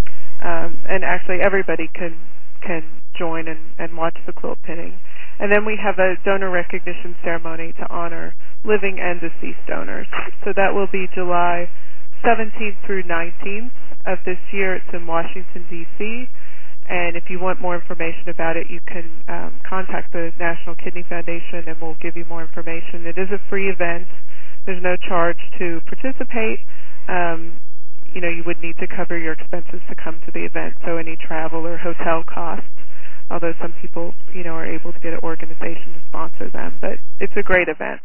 Um, and actually everybody can can join and, and watch the quilt pinning. And then we have a donor recognition ceremony to honor living and deceased donors. So that will be July seventeenth through nineteenth of this year. It's in Washington, D C And if you want more information about it, you can um, contact the National Kidney Foundation and we'll give you more information. It is a free event. There's no charge to participate. Um, you know, you would need to cover your expenses to come to the event, so any travel or hotel costs, although some people, you know, are able to get an organization to sponsor them. But it's a great event.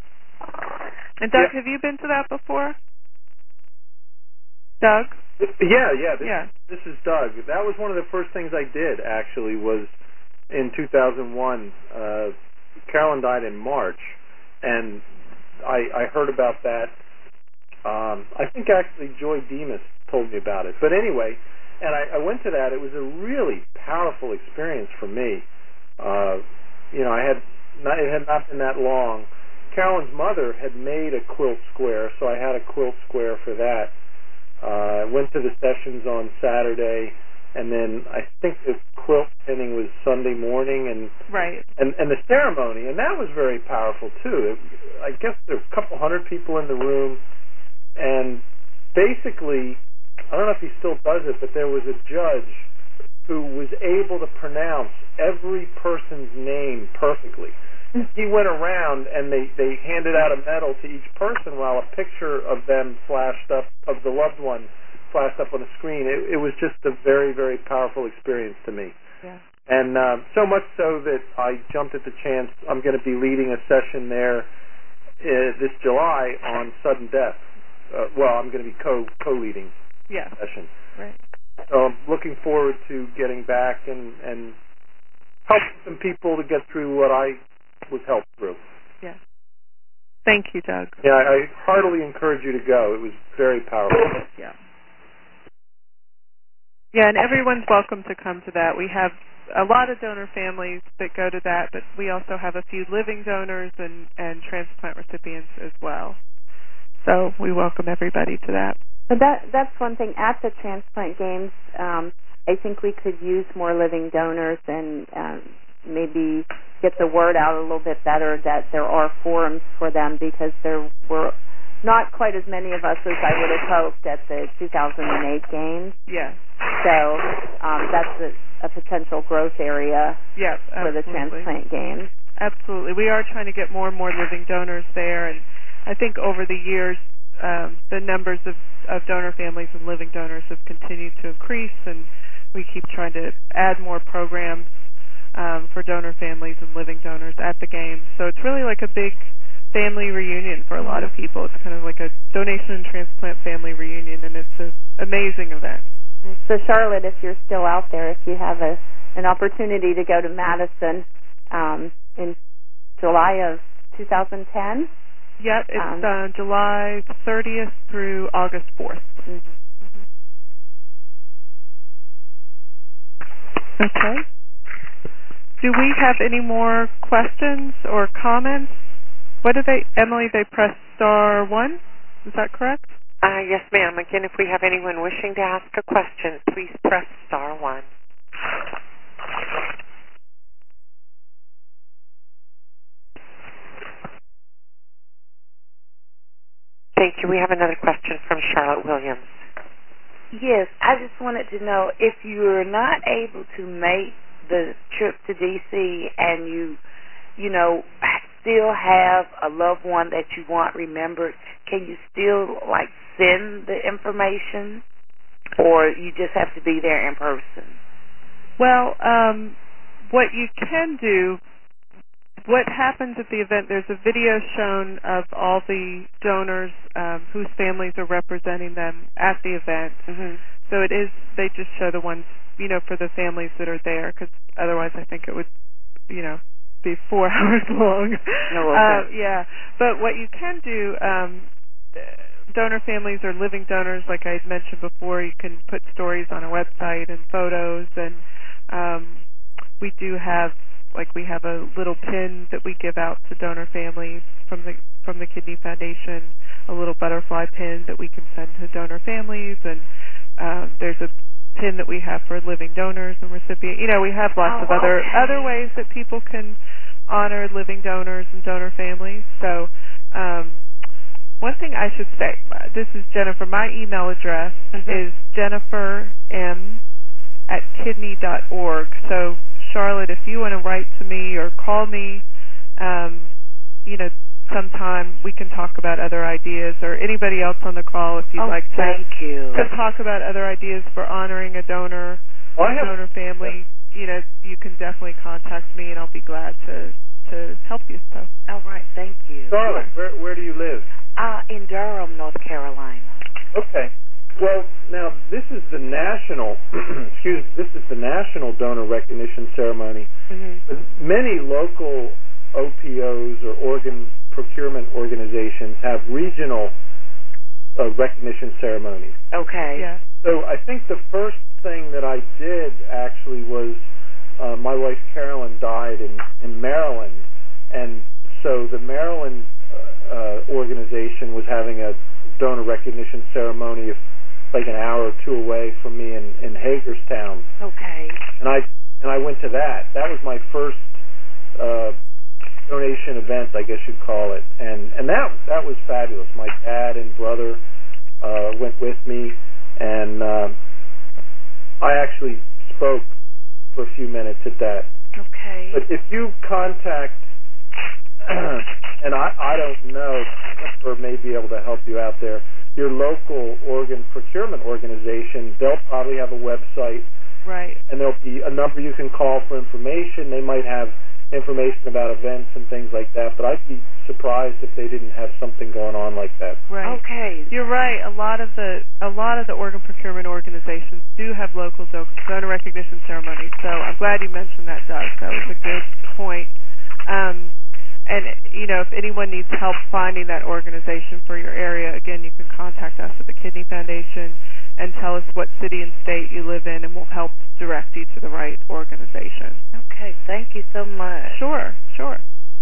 And Doug, yeah. have you been to that before? Doug? Yeah, yeah. This, yeah. This is Doug. That was one of the first things I did, actually, was in two thousand one. Uh, Carolyn died in March, and I, I heard about that. Um, I think actually Joy Demas told me about it. But anyway, and I, I went to that. It was a really powerful experience for me. Uh, you know, I had not, it had not been that long. Carolyn's mother had made a quilt square, so I had a quilt square for that. I uh, went to the sessions on Saturday, and then I think the quilt pinning was Sunday morning, and right, and and the ceremony, and that was very powerful too. It, I guess there were a couple hundred people in the room, and basically, I don't know if he still does it, but there was a judge who was able to pronounce every person's name perfectly. He went around and they, they handed out a medal to each person while a picture of them flashed up, of the loved one flashed up on the screen. It, it was just a very, very powerful experience to me. Yeah. And uh, so much so that I jumped at the chance. I'm going to be leading a session there uh, this July on sudden death. Uh, well, I'm going to be co, co-leading yeah. the session. Right. So I'm looking forward to getting back and, and helping some people to get through what I was helped through. Yeah. Thank you, Doug. Yeah, I, I heartily encourage you to go. It was very powerful. Yeah. Yeah, and everyone's welcome to come to that. We have a lot of donor families that go to that, but we also have a few living donors and, and transplant recipients as well. So we welcome everybody to that. So that that's one thing. At the transplant games, um, I think we could use more living donors and um, maybe get the word out a little bit better that there are forums for them, because there were not quite as many of us as I would have hoped at the two thousand eight games. Yeah. So um, that's a, a potential growth area yeah, for the transplant games. Absolutely. We are trying to get more and more living donors there, and I think over the years um, the numbers of, of donor families and living donors have continued to increase, and we keep trying to add more programs um, for donor families and living donors at the games. So it's really like a big family reunion for a lot of people. It's kind of like a donation and transplant family reunion, and it's an amazing event. So, Charlotte, if you're still out there, if you have a an opportunity to go to Madison um, in July of two thousand ten. Yep, it's um, uh, July thirtieth through August fourth. Mm-hmm. Okay. Do we have any more questions or comments? What did they, Emily, they pressed star one? Is that correct? Uh, yes, ma'am. Again, if we have anyone wishing to ask a question, please press star one. Thank you. We have another question from Charlotte Williams. Yes, I just wanted to know if you're not able to make the trip to D C and you, you know, still have a loved one that you want remembered, can you still, like, send the information, or you just have to be there in person? Well, um, what you can do, what happens at the event, there's a video shown of all the donors um, whose families are representing them at the event. Mm-hmm. So it is, they just show the ones, you know, for the families that are there, because otherwise I think it would, you know, be four hours long. No, okay. uh, yeah, but what you can do, um, donor families or living donors, like I had mentioned before, you can put stories on a website and photos, and um, we do have, like we have a little pin that we give out to donor families from the from the Kidney Foundation, a little butterfly pin that we can send to donor families, and um, there's a pin that we have for living donors and recipients. You know, we have lots oh, of other okay. other ways that people can honor living donors and donor families. So um, one thing I should say, this is Jennifer. My email address mm-hmm. is jennifer m at kidney dot org. So, Charlotte, if you want to write to me or call me, um, you know, sometime we can talk about other ideas, or anybody else on the call if you'd oh, like to, thank you. to talk about other ideas for honoring a donor, well, a have, donor family. You know, you can definitely contact me, and I'll be glad to to help you. So, all right, thank you. Charlotte, where where do you live? Uh, in Durham, North Carolina. Okay. Well, now this is the national. excuse me. This is the national donor recognition ceremony. Mm-hmm. But many local O P Os or organ procurement organizations have regional uh, recognition ceremonies. Okay. Yeah. So I think the first thing that I did actually was uh, my wife Carolyn died in, in Maryland, and so the Maryland uh, organization was having a donor recognition ceremony like an hour or two away from me in, in Hagerstown. Okay. And I and I went to that. That was my first uh, donation event, I guess you'd call it, and and that that was fabulous. My dad and brother uh, went with me, and uh, I actually spoke for a few minutes at that. Okay. But if you contact, and I I don't know, or may be able to help you out there, your local organ procurement organization, they'll probably have a website. Right. And there'll be a number you can call for information. They might have information about events and things like that, but I'd be surprised if they didn't have something going on like that. Right. Okay. You're right. A lot of the a lot of the organ procurement organizations do have local do- donor recognition ceremonies. So I'm glad you mentioned that, Doug. That was a good point. Um, and you know, if anyone needs help finding that organization for your area, again, you can contact us at the Kidney Foundation and tell us what city and state you live in, and we'll help direct you to the right organization. Okay, thank you so much. Sure, sure.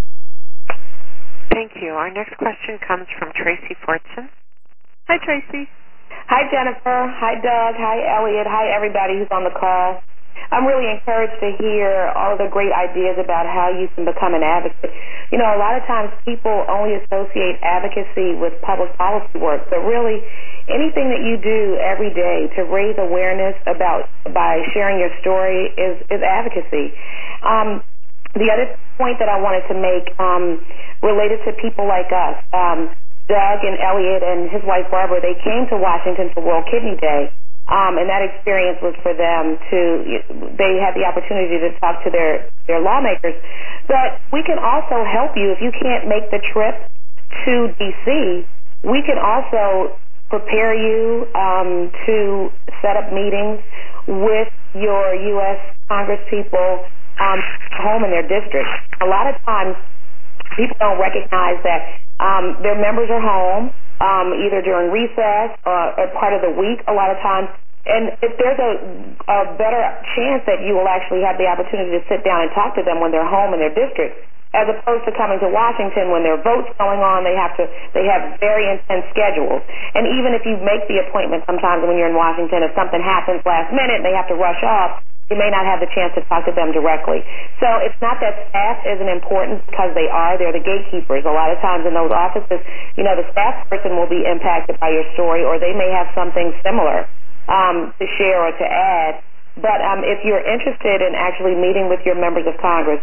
Thank you. Our next question comes from Tracy Fortson. Hi, Tracy. Hi, Jennifer. Hi, Doug. Hi, Elliot. Hi, everybody who's on the call. I'm really encouraged to hear all of the great ideas about how you can become an advocate. You know, a lot of times people only associate advocacy with public policy work, but really anything that you do every day to raise awareness about by sharing your story is, is advocacy. Um, the other point that I wanted to make um, related to people like us, um, Doug and Elliot and his wife Barbara, they came to Washington for World Kidney Day. Um, and that experience was for them to, they had the opportunity to talk to their, their lawmakers. But we can also help you if you can't make the trip to D C, we can also prepare you um, to set up meetings with your U S Congress people um, home in their district. A lot of times, people don't recognize that um, their members are home, um, either during recess or, or part of the week a lot of times. And if there's a, a better chance that you will actually have the opportunity to sit down and talk to them when they're home in their district, as opposed to coming to Washington when there are votes going on, they have to they have very intense schedules. And even if you make the appointment, sometimes when you're in Washington, if something happens last minute and they have to rush off, you may not have the chance to talk to them directly. So it's not that staff isn't important, because they are. They're the gatekeepers. A lot of times in those offices, you know, the staff person will be impacted by your story, or they may have something similar um, to share or to add. But um, if you're interested in actually meeting with your members of Congress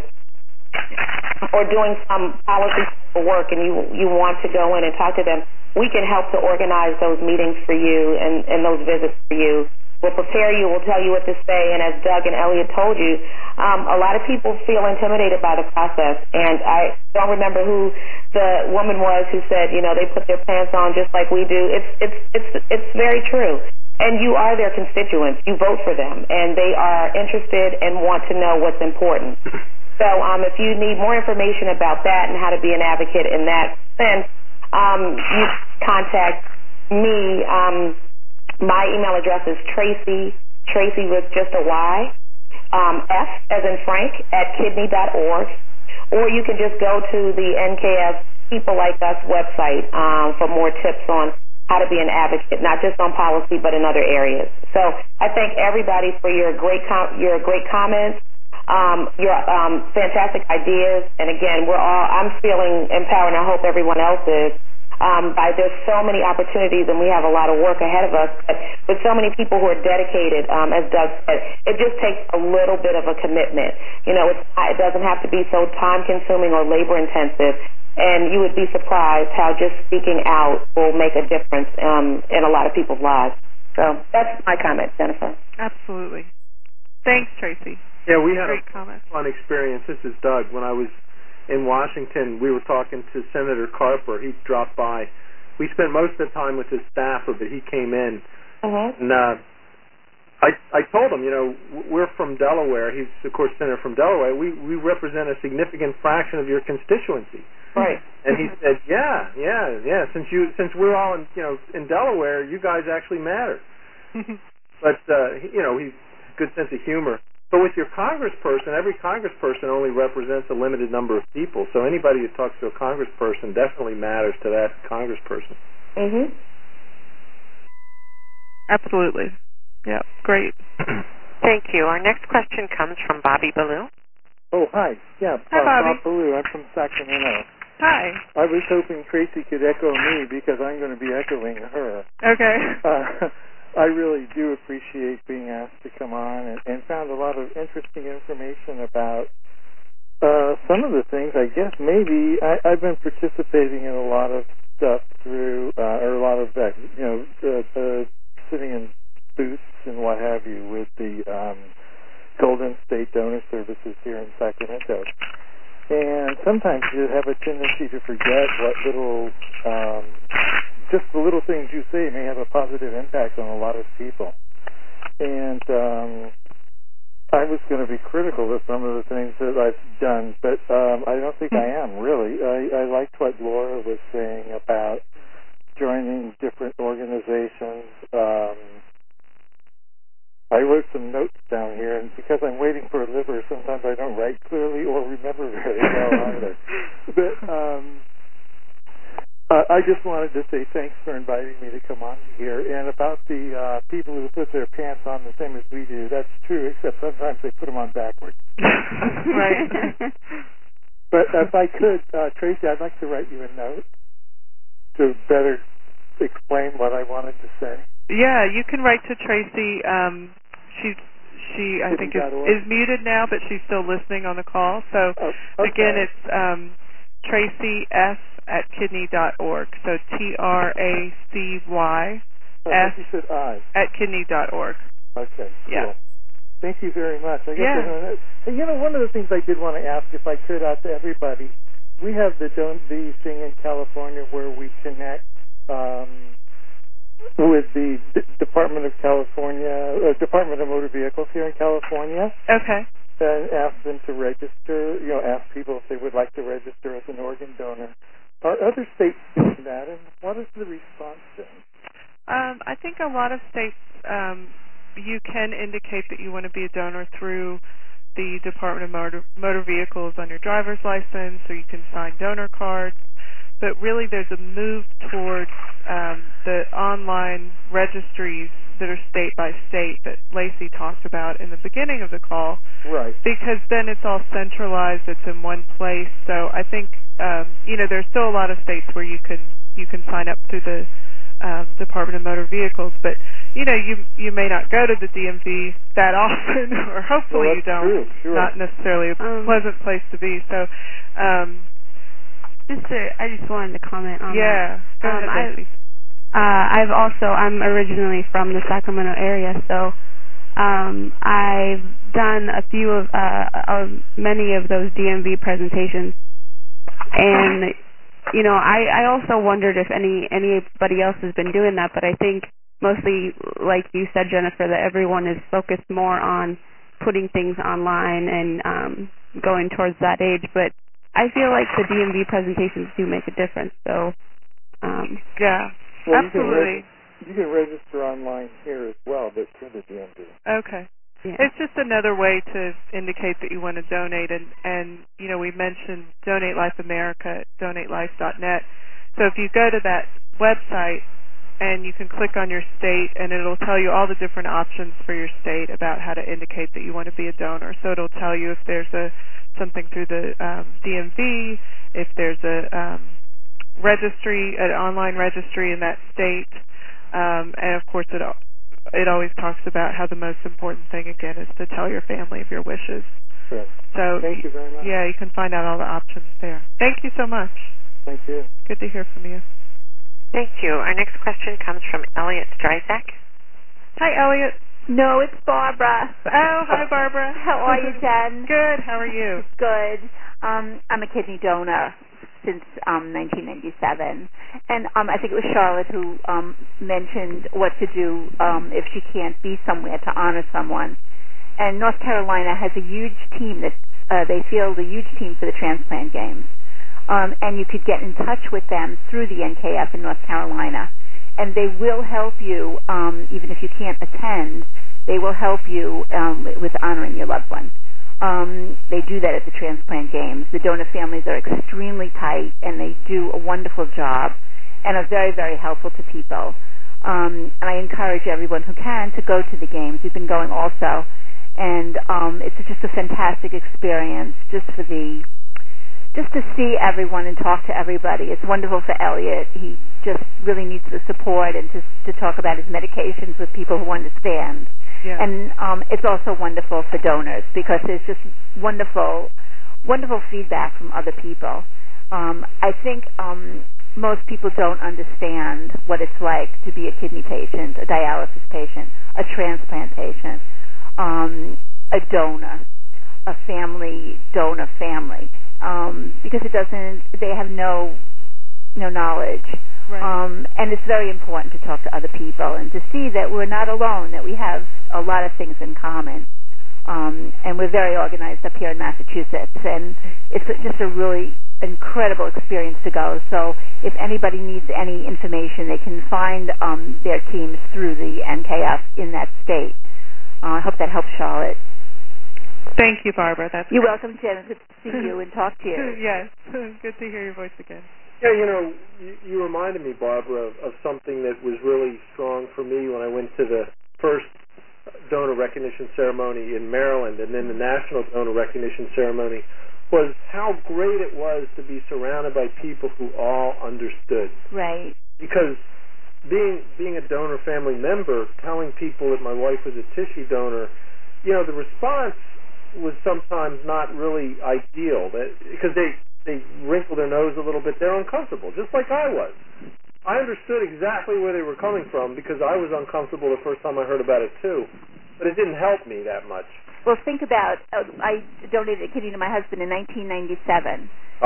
or doing some policy work and you you want to go in and talk to them, we can help to organize those meetings for you and, and those visits for you. We'll prepare you. We'll tell you what to say. And as Doug and Elliot told you, um, a lot of people feel intimidated by the process. And I don't remember who the woman was who said, you know, they put their pants on just like we do. It's it's it's it's very true. And you are their constituents. You vote for them, and they are interested and want to know what's important. So um, if you need more information about that and how to be an advocate in that sense, um, you contact me. Um, My email address is Tracy, Tracy with just a Y, um, F as in Frank, at kidney dot org. Or you can just go to the N K S People Like Us website um, for more tips on how to be an advocate, not just on policy, but in other areas. So I thank everybody for your great com- your great comments, um, your um, fantastic ideas. And again, we're all, I'm feeling empowered, and I hope everyone else is. Um, by there's so many opportunities, and we have a lot of work ahead of us. But with so many people who are dedicated, um, as Doug said, it just takes a little bit of a commitment. You know, it's not, it doesn't have to be so time-consuming or labor-intensive. And you would be surprised how just speaking out will make a difference um, in a lot of people's lives. So that's my comment, Jennifer. Absolutely. Thanks, Tracy. Yeah, we had Great a comment. fun experience. This is Doug. When I was in Washington, we were talking to Senator Carper. He dropped by. We spent most of the time with his staffer, but he came in. Uh-huh. And uh, I I told him, you know, we're from Delaware. He's, of course, Senator from Delaware. We, we represent a significant fraction of your constituency. Right. And he said, yeah, yeah, yeah. Since you since we're all in, you know, in Delaware, you guys actually matter. But, uh, you know, he's good sense of humor. But with your congressperson, every congressperson only represents a limited number of people. So anybody who talks to a congressperson definitely matters to that congressperson. Mm-hmm. Absolutely. Yeah, great. Thank you. Our next question comes from Bobby Ballou. Oh, hi. Yeah, Hi, uh, Bobby. Bob Ballou. I'm from Sacramento. Hi. I was hoping Tracy could echo me because I'm going to be echoing her. Okay. Uh, I really do appreciate being asked to come on, and, and found a lot of interesting information about uh, some of the things. I guess maybe I, I've been participating in a lot of stuff through, uh, or a lot of that, you know, uh, uh, sitting in booths and what have you with the um, Golden State Donor Services here in Sacramento. And sometimes you have a tendency to forget what little um, just the little things you say may have a positive impact on a lot of people. And um, I was going to be critical of some of the things that I've done, but um, I don't think I am, really. I, I liked what Laura was saying about joining different organizations. Um, I wrote some notes down here, and because I'm waiting for a liver, sometimes I don't write clearly or remember very well either. But um, Uh, I just wanted to say thanks for inviting me to come on here. And about the uh, people who put their pants on the same as we do, that's true, except sometimes they put them on backwards. Right. But if I could, uh, Tracy, I'd like to write you a note to better explain what I wanted to say. Yeah, you can write to Tracy. Um, she's she I think is, is muted now, but she's still listening on the call. So oh, okay. Again, it's um, Tracy S. at kidney dot org. So T R A C Y S you said I. at kidney dot org. Okay, cool. Yeah. Thank you very much. I guess yeah. I, and you know, one of the things I did want to ask, if I could, out to everybody, we have the don't the thing in California where we connect um, with the D- Department of California, uh, Department of Motor Vehicles here in California. Okay. And ask them to register, you know, ask people if they would like to register as an organ donor. Are other states doing that, and what is the response been? Um, I think a lot of states, um, you can indicate that you want to be a donor through the Department of Motor, Motor Vehicles on your driver's license, or you can sign donor cards. But really there's a move towards um, the online registries that are state by state that Lacey talked about in the beginning of the call. Right. Because then it's all centralized, it's in one place. So I think, um, you know, there's still a lot of states where you can you can sign up through the um, Department of Motor Vehicles. But, you know, you you may not go to the D M V that often, or hopefully well, you don't. True, sure. Not necessarily a um, pleasant place to be. So, um, just to, I just wanted to comment on yeah, that. go Um, ahead, Lacey. Uh, I've also, I'm originally from the Sacramento area, so um, I've done a few of, uh, of many of those D M V presentations, and you know, I, I also wondered if any anybody else has been doing that, but I think mostly, like you said, Jennifer, that everyone is focused more on putting things online and um, going towards that age, but I feel like the D M V presentations do make a difference, so um, yeah. Well, Absolutely. You can, you can register online here as well, but through the D M V. Okay. yeah. It's just another way to indicate that you want to donate, and, and you know, we mentioned Donate Life America at donate life dot net. So if you go to that website and you can click on your state, and it'll tell you all the different options for your state about how to indicate that you want to be a donor. So it'll tell you if there's a something through the um, D M V, if there's a um, registry, an online registry in that state, um, and of course it it always talks about how the most important thing again is to tell your family of your wishes. Sure. So thank you very much. Yeah, you can find out all the options there. Thank you so much. Thank you. Good to hear from you. Thank you. Our next question comes from Elliot Stryzak. Hi, Elliot. No, it's Barbara. Oh, hi, Barbara. How are you, Jen? Good. How are you? Good. Um, I'm a kidney donor since um, nineteen ninety-seven, and um, I think it was Charlotte who um, mentioned what to do um, if she can't be somewhere to honor someone. And North Carolina has a huge team that uh, they field a huge team for the transplant games, um, and you could get in touch with them through the N K F in North Carolina, and they will help you um, even if you can't attend. They will help you um, with honoring your loved one. Um, they do that at the transplant games. The donor families are extremely tight, and they do a wonderful job and are very, very helpful to people. Um, and I encourage everyone who can to go to the games. We've been going also, and um, it's just a fantastic experience just for the just to see everyone and talk to everybody. It's wonderful for Elliot. He just really needs the support and to, to talk about his medications with people who understand. Yeah. And um, it's also wonderful for donors because there's just wonderful, wonderful feedback from other people. Um, I think um, most people don't understand what it's like to be a kidney patient, a dialysis patient, a transplant patient, um, a donor, a family donor family, um, because it doesn't. They have no no knowledge. Right. Um, and it's very important to talk to other people and to see that we're not alone, that we have a lot of things in common. Um, and we're very organized up here in Massachusetts, and it's just a really incredible experience to go. So if anybody needs any information, they can find um, their teams through the N K F in that state. Uh, I hope that helps Charlotte. Thank you, Barbara. That's You're great. welcome, Jen. Good to see you and talk to you. Yes. Good to hear your voice again. Yeah, you know, you, you reminded me, Barbara, of, of something that was really strong for me when I went to the first donor recognition ceremony in Maryland and then the national donor recognition ceremony, was how great it was to be surrounded by people who all understood. Right. Because being being a donor family member, telling people that my wife was a tissue donor, you know, the response was sometimes not really ideal, that, because they they wrinkle their nose a little bit. They're uncomfortable, just like I was. I understood exactly where they were coming from because I was uncomfortable the first time I heard about it too, but it didn't help me that much. Well, think about, uh, I donated a kidney to my husband in nineteen ninety-seven. Uh-huh.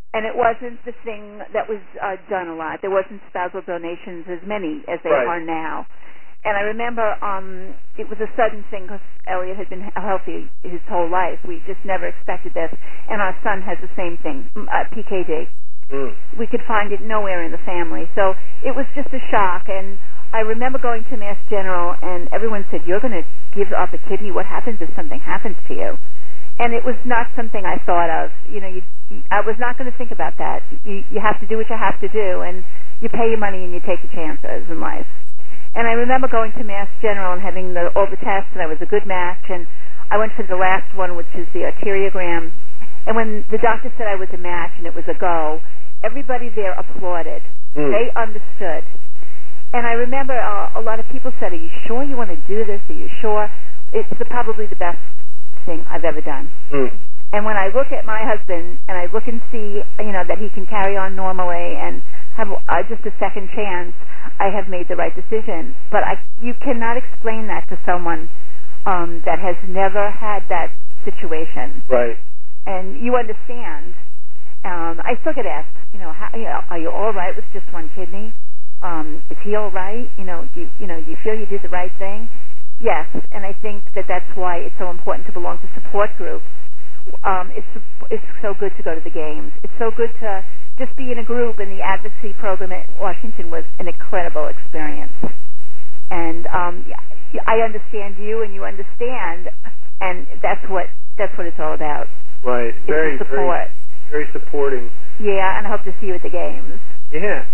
and it wasn't the thing that was uh, done a lot. There wasn't spousal donations as many as they right. are now. And I remember um, it was a sudden thing because Elliot had been healthy his whole life. We just never expected this. And our son has the same thing, uh, P K D. Mm. We could find it nowhere in the family. So it was just a shock. And I remember going to Mass General, and everyone said, you're going to give up a kidney? What happens if something happens to you? And it was not something I thought of. You know, you, I was not going to think about that. You, you have to do what you have to do, and you pay your money and you take your chances in life. And I remember going to Mass General and having the, all the tests, and I was a good match. And I went for the last one, which is the arteriogram. And when the doctor said I was a match and it was a go, everybody there applauded. Mm. They understood. And I remember uh, a lot of people said, are you sure you want to do this? Are you sure? It's the, probably the best thing I've ever done. Mm. And when I look at my husband and I look and see, you know, that he can carry on normally and have uh, just a second chance, I have made the right decision. But I, you cannot explain that to someone um, that has never had that situation. Right. And you understand. Um, I still get asked, you know, how, you know, are you all right with just one kidney? Um, is he all right? You know, do you, you know, do you feel you did the right thing? Yes, and I think that that's why it's so important to belong to support groups. Um, it's it's so good to go to the games. It's so good to just be in a group, and the advocacy program at Washington was an incredible experience. And um, I understand you, and you understand, and that's what that's what it's all about. Right. It's very support. Very, very supporting. Yeah, and I hope to see you at the games. Yeah.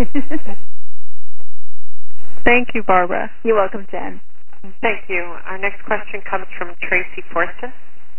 Thank you, Barbara. You're welcome, Jen. Thank you. Our next question comes from Tracy Forston.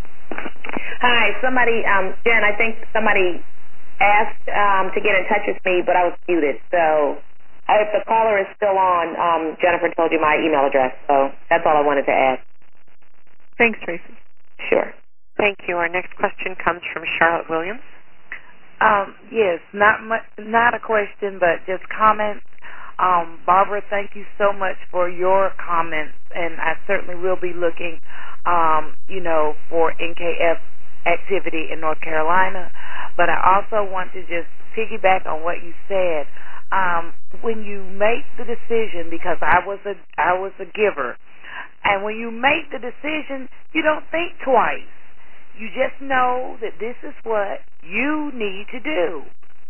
Hi, somebody, um, Jen, I think somebody asked um, to get in touch with me, but I was muted. So if the caller is still on, um, Jennifer told you my email address. So that's all I wanted to ask. Thanks, Tracy. Sure. Thank you. Our next question comes from Charlotte Williams. Um, yes, not much, not a question, but just comments. Um, Barbara, thank you so much for your comments, and I certainly will be looking, um, you know, for N K F activity in North Carolina. But I also want to just piggyback on what you said. Um, when you make the decision, because I was a I was a giver, and when you make the decision, you don't think twice. You just know that this is what you need to do.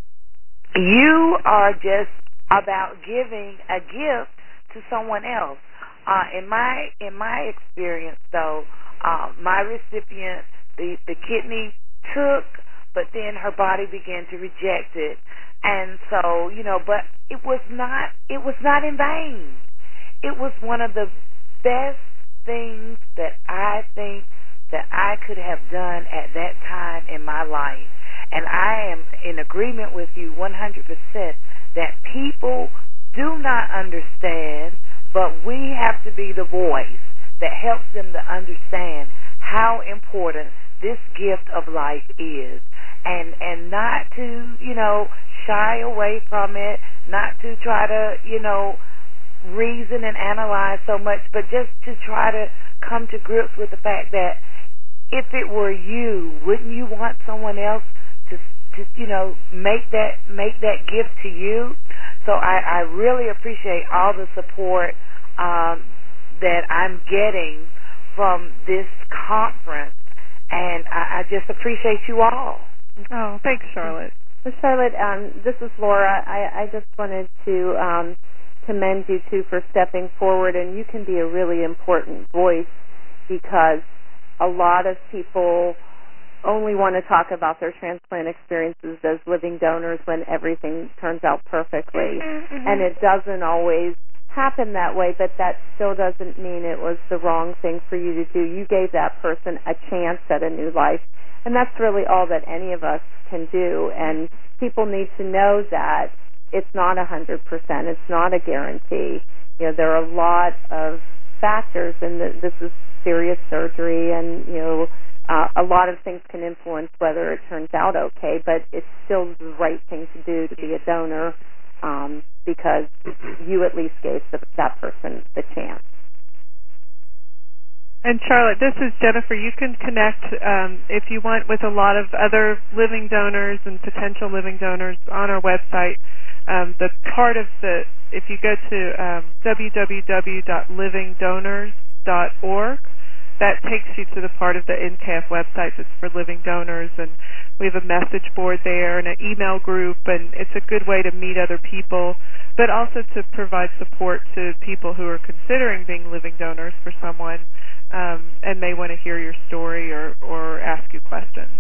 You are just about giving a gift to someone else. Uh, in my in my experience, though, uh, my recipient, the, the kidney took, but then her body began to reject it, and so you know. But it was not it was not in vain. It was one of the best things that I think that I could have done at that time in my life, and I am in agreement with you one hundred percent. That people do not understand, but we have to be the voice that helps them to understand how important this gift of life is, and and not to, you know, shy away from it, not to try to, you know, reason and analyze so much, but just to try to come to grips with the fact that if it were you, wouldn't you want someone else to to, you know, make that make that gift to you? So I, I really appreciate all the support um, that I'm getting from this conference, and I, I just appreciate you all. Oh, thanks, Charlotte. So Charlotte, um, this is Laura. I, I just wanted to um, commend you too for stepping forward, and you can be a really important voice because a lot of people only want to talk about their transplant experiences as living donors when everything turns out perfectly. Mm-hmm. And it doesn't always happen that way, but that still doesn't mean it was the wrong thing for you to do. You gave that person a chance at a new life, and that's really all that any of us can do. And people need to know that it's not one hundred percent. It's not a guarantee. You know, there are a lot of factors, and this is serious surgery, and, you know, Uh, a lot of things can influence whether it turns out okay, but it's still the right thing to do to be a donor um, because you at least gave the, that person the chance. And Charlotte, this is Jennifer. You can connect, um, if you want, with a lot of other living donors and potential living donors on our website. Um, the part of the, if you go to um, w w w dot living donors dot org, that takes you to the part of the N C A F website that's for living donors, and we have a message board there and an email group, and it's a good way to meet other people, but also to provide support to people who are considering being living donors for someone um, and may want to hear your story or, or ask you questions.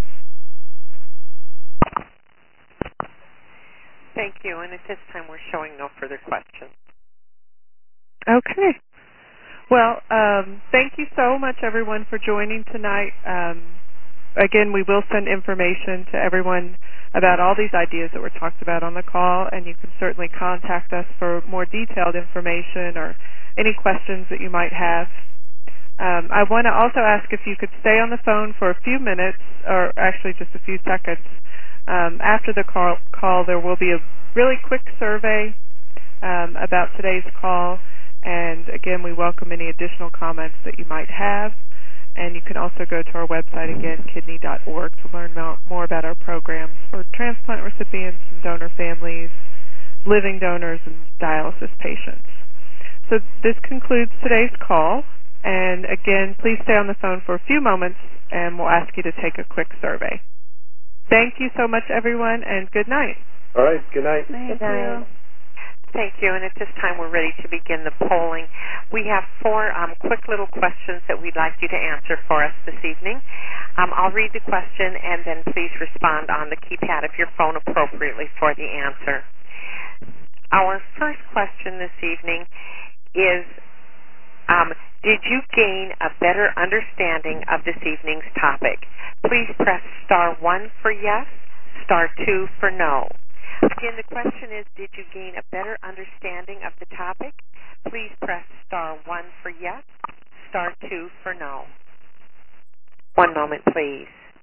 Thank you, and at this time we're showing no further questions. Okay. Well, um, thank you so much, everyone, for joining tonight. Um, again, we will send information to everyone about all these ideas that were talked about on the call, and you can certainly contact us for more detailed information or any questions that you might have. Um, I want to also ask if you could stay on the phone for a few minutes, or actually just a few seconds. Um, after the call, call, there will be a really quick survey um, about today's call. And again, we welcome any additional comments that you might have. And you can also go to our website again, kidney dot org, to learn more about our programs for transplant recipients and donor families, living donors, and dialysis patients. So this concludes today's call. And again, please stay on the phone for a few moments, and we'll ask you to take a quick survey. Thank you so much, everyone, and good night. All right, good night. Thank Good night. you. Thank you, and at this time we're ready to begin the polling. We have four um, quick little questions that we'd like you to answer for us this evening. Um, I'll read the question, and then please respond on the keypad of your phone appropriately for the answer. Our first question this evening is, um, did you gain a better understanding of this evening's topic? Please press star one for yes, star two for no. Again, the question is, did you gain a better understanding of the topic? Please press star one for yes, star two for no. One moment, please.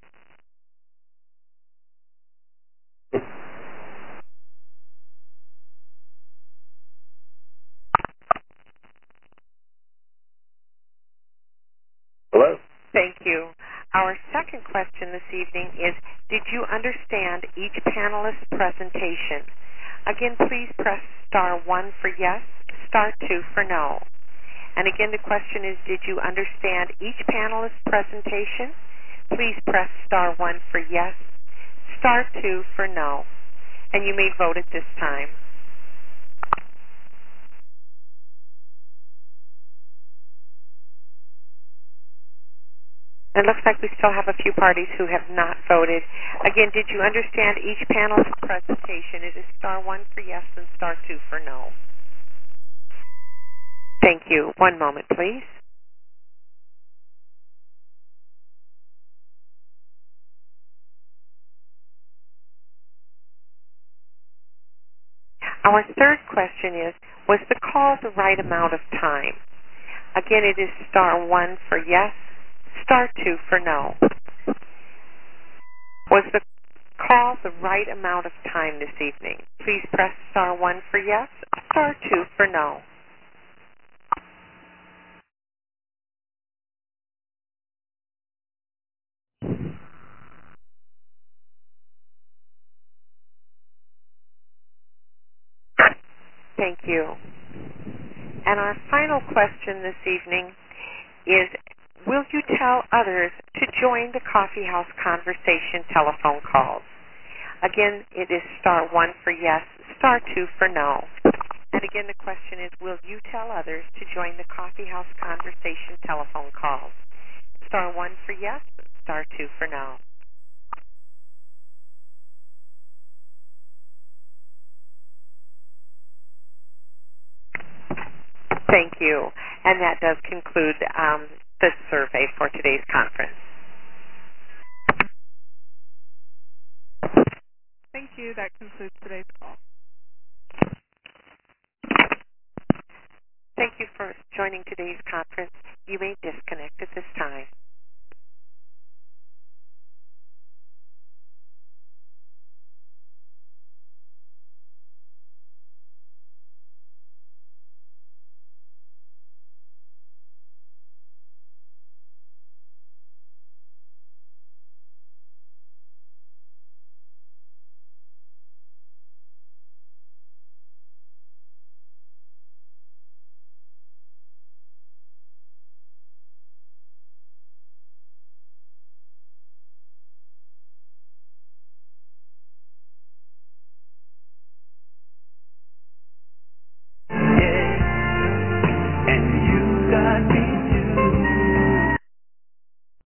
Hello? Thank you. Our second question this evening is, did you understand each panelist's presentation? Again, please press star one for yes, star two for no. And again, the question is, did you understand each panelist's presentation? Please press star one for yes, star two for no. And you may vote at this time. It looks like we still have a few parties who have not voted. Again, did you understand each panelist's presentation? It is star one for yes and star two for no. Thank you. One moment, please. Our third question is, was the call the right amount of time? Again, it is star one for yes, star two for no. Was the call the right amount of time this evening? Please press star one for yes, star two for no. Thank you. And our final question this evening is, will you tell others to join the Coffee House Conversation telephone calls? Again, it is star one for yes, star two for no. And again, the question is, will you tell others to join the Coffee House Conversation telephone calls? Star one for yes, star two for no. Thank you. And that does conclude um, the survey for today's conference. Thank you. That concludes today's call. Thank you for joining today's conference. You may disconnect at this time.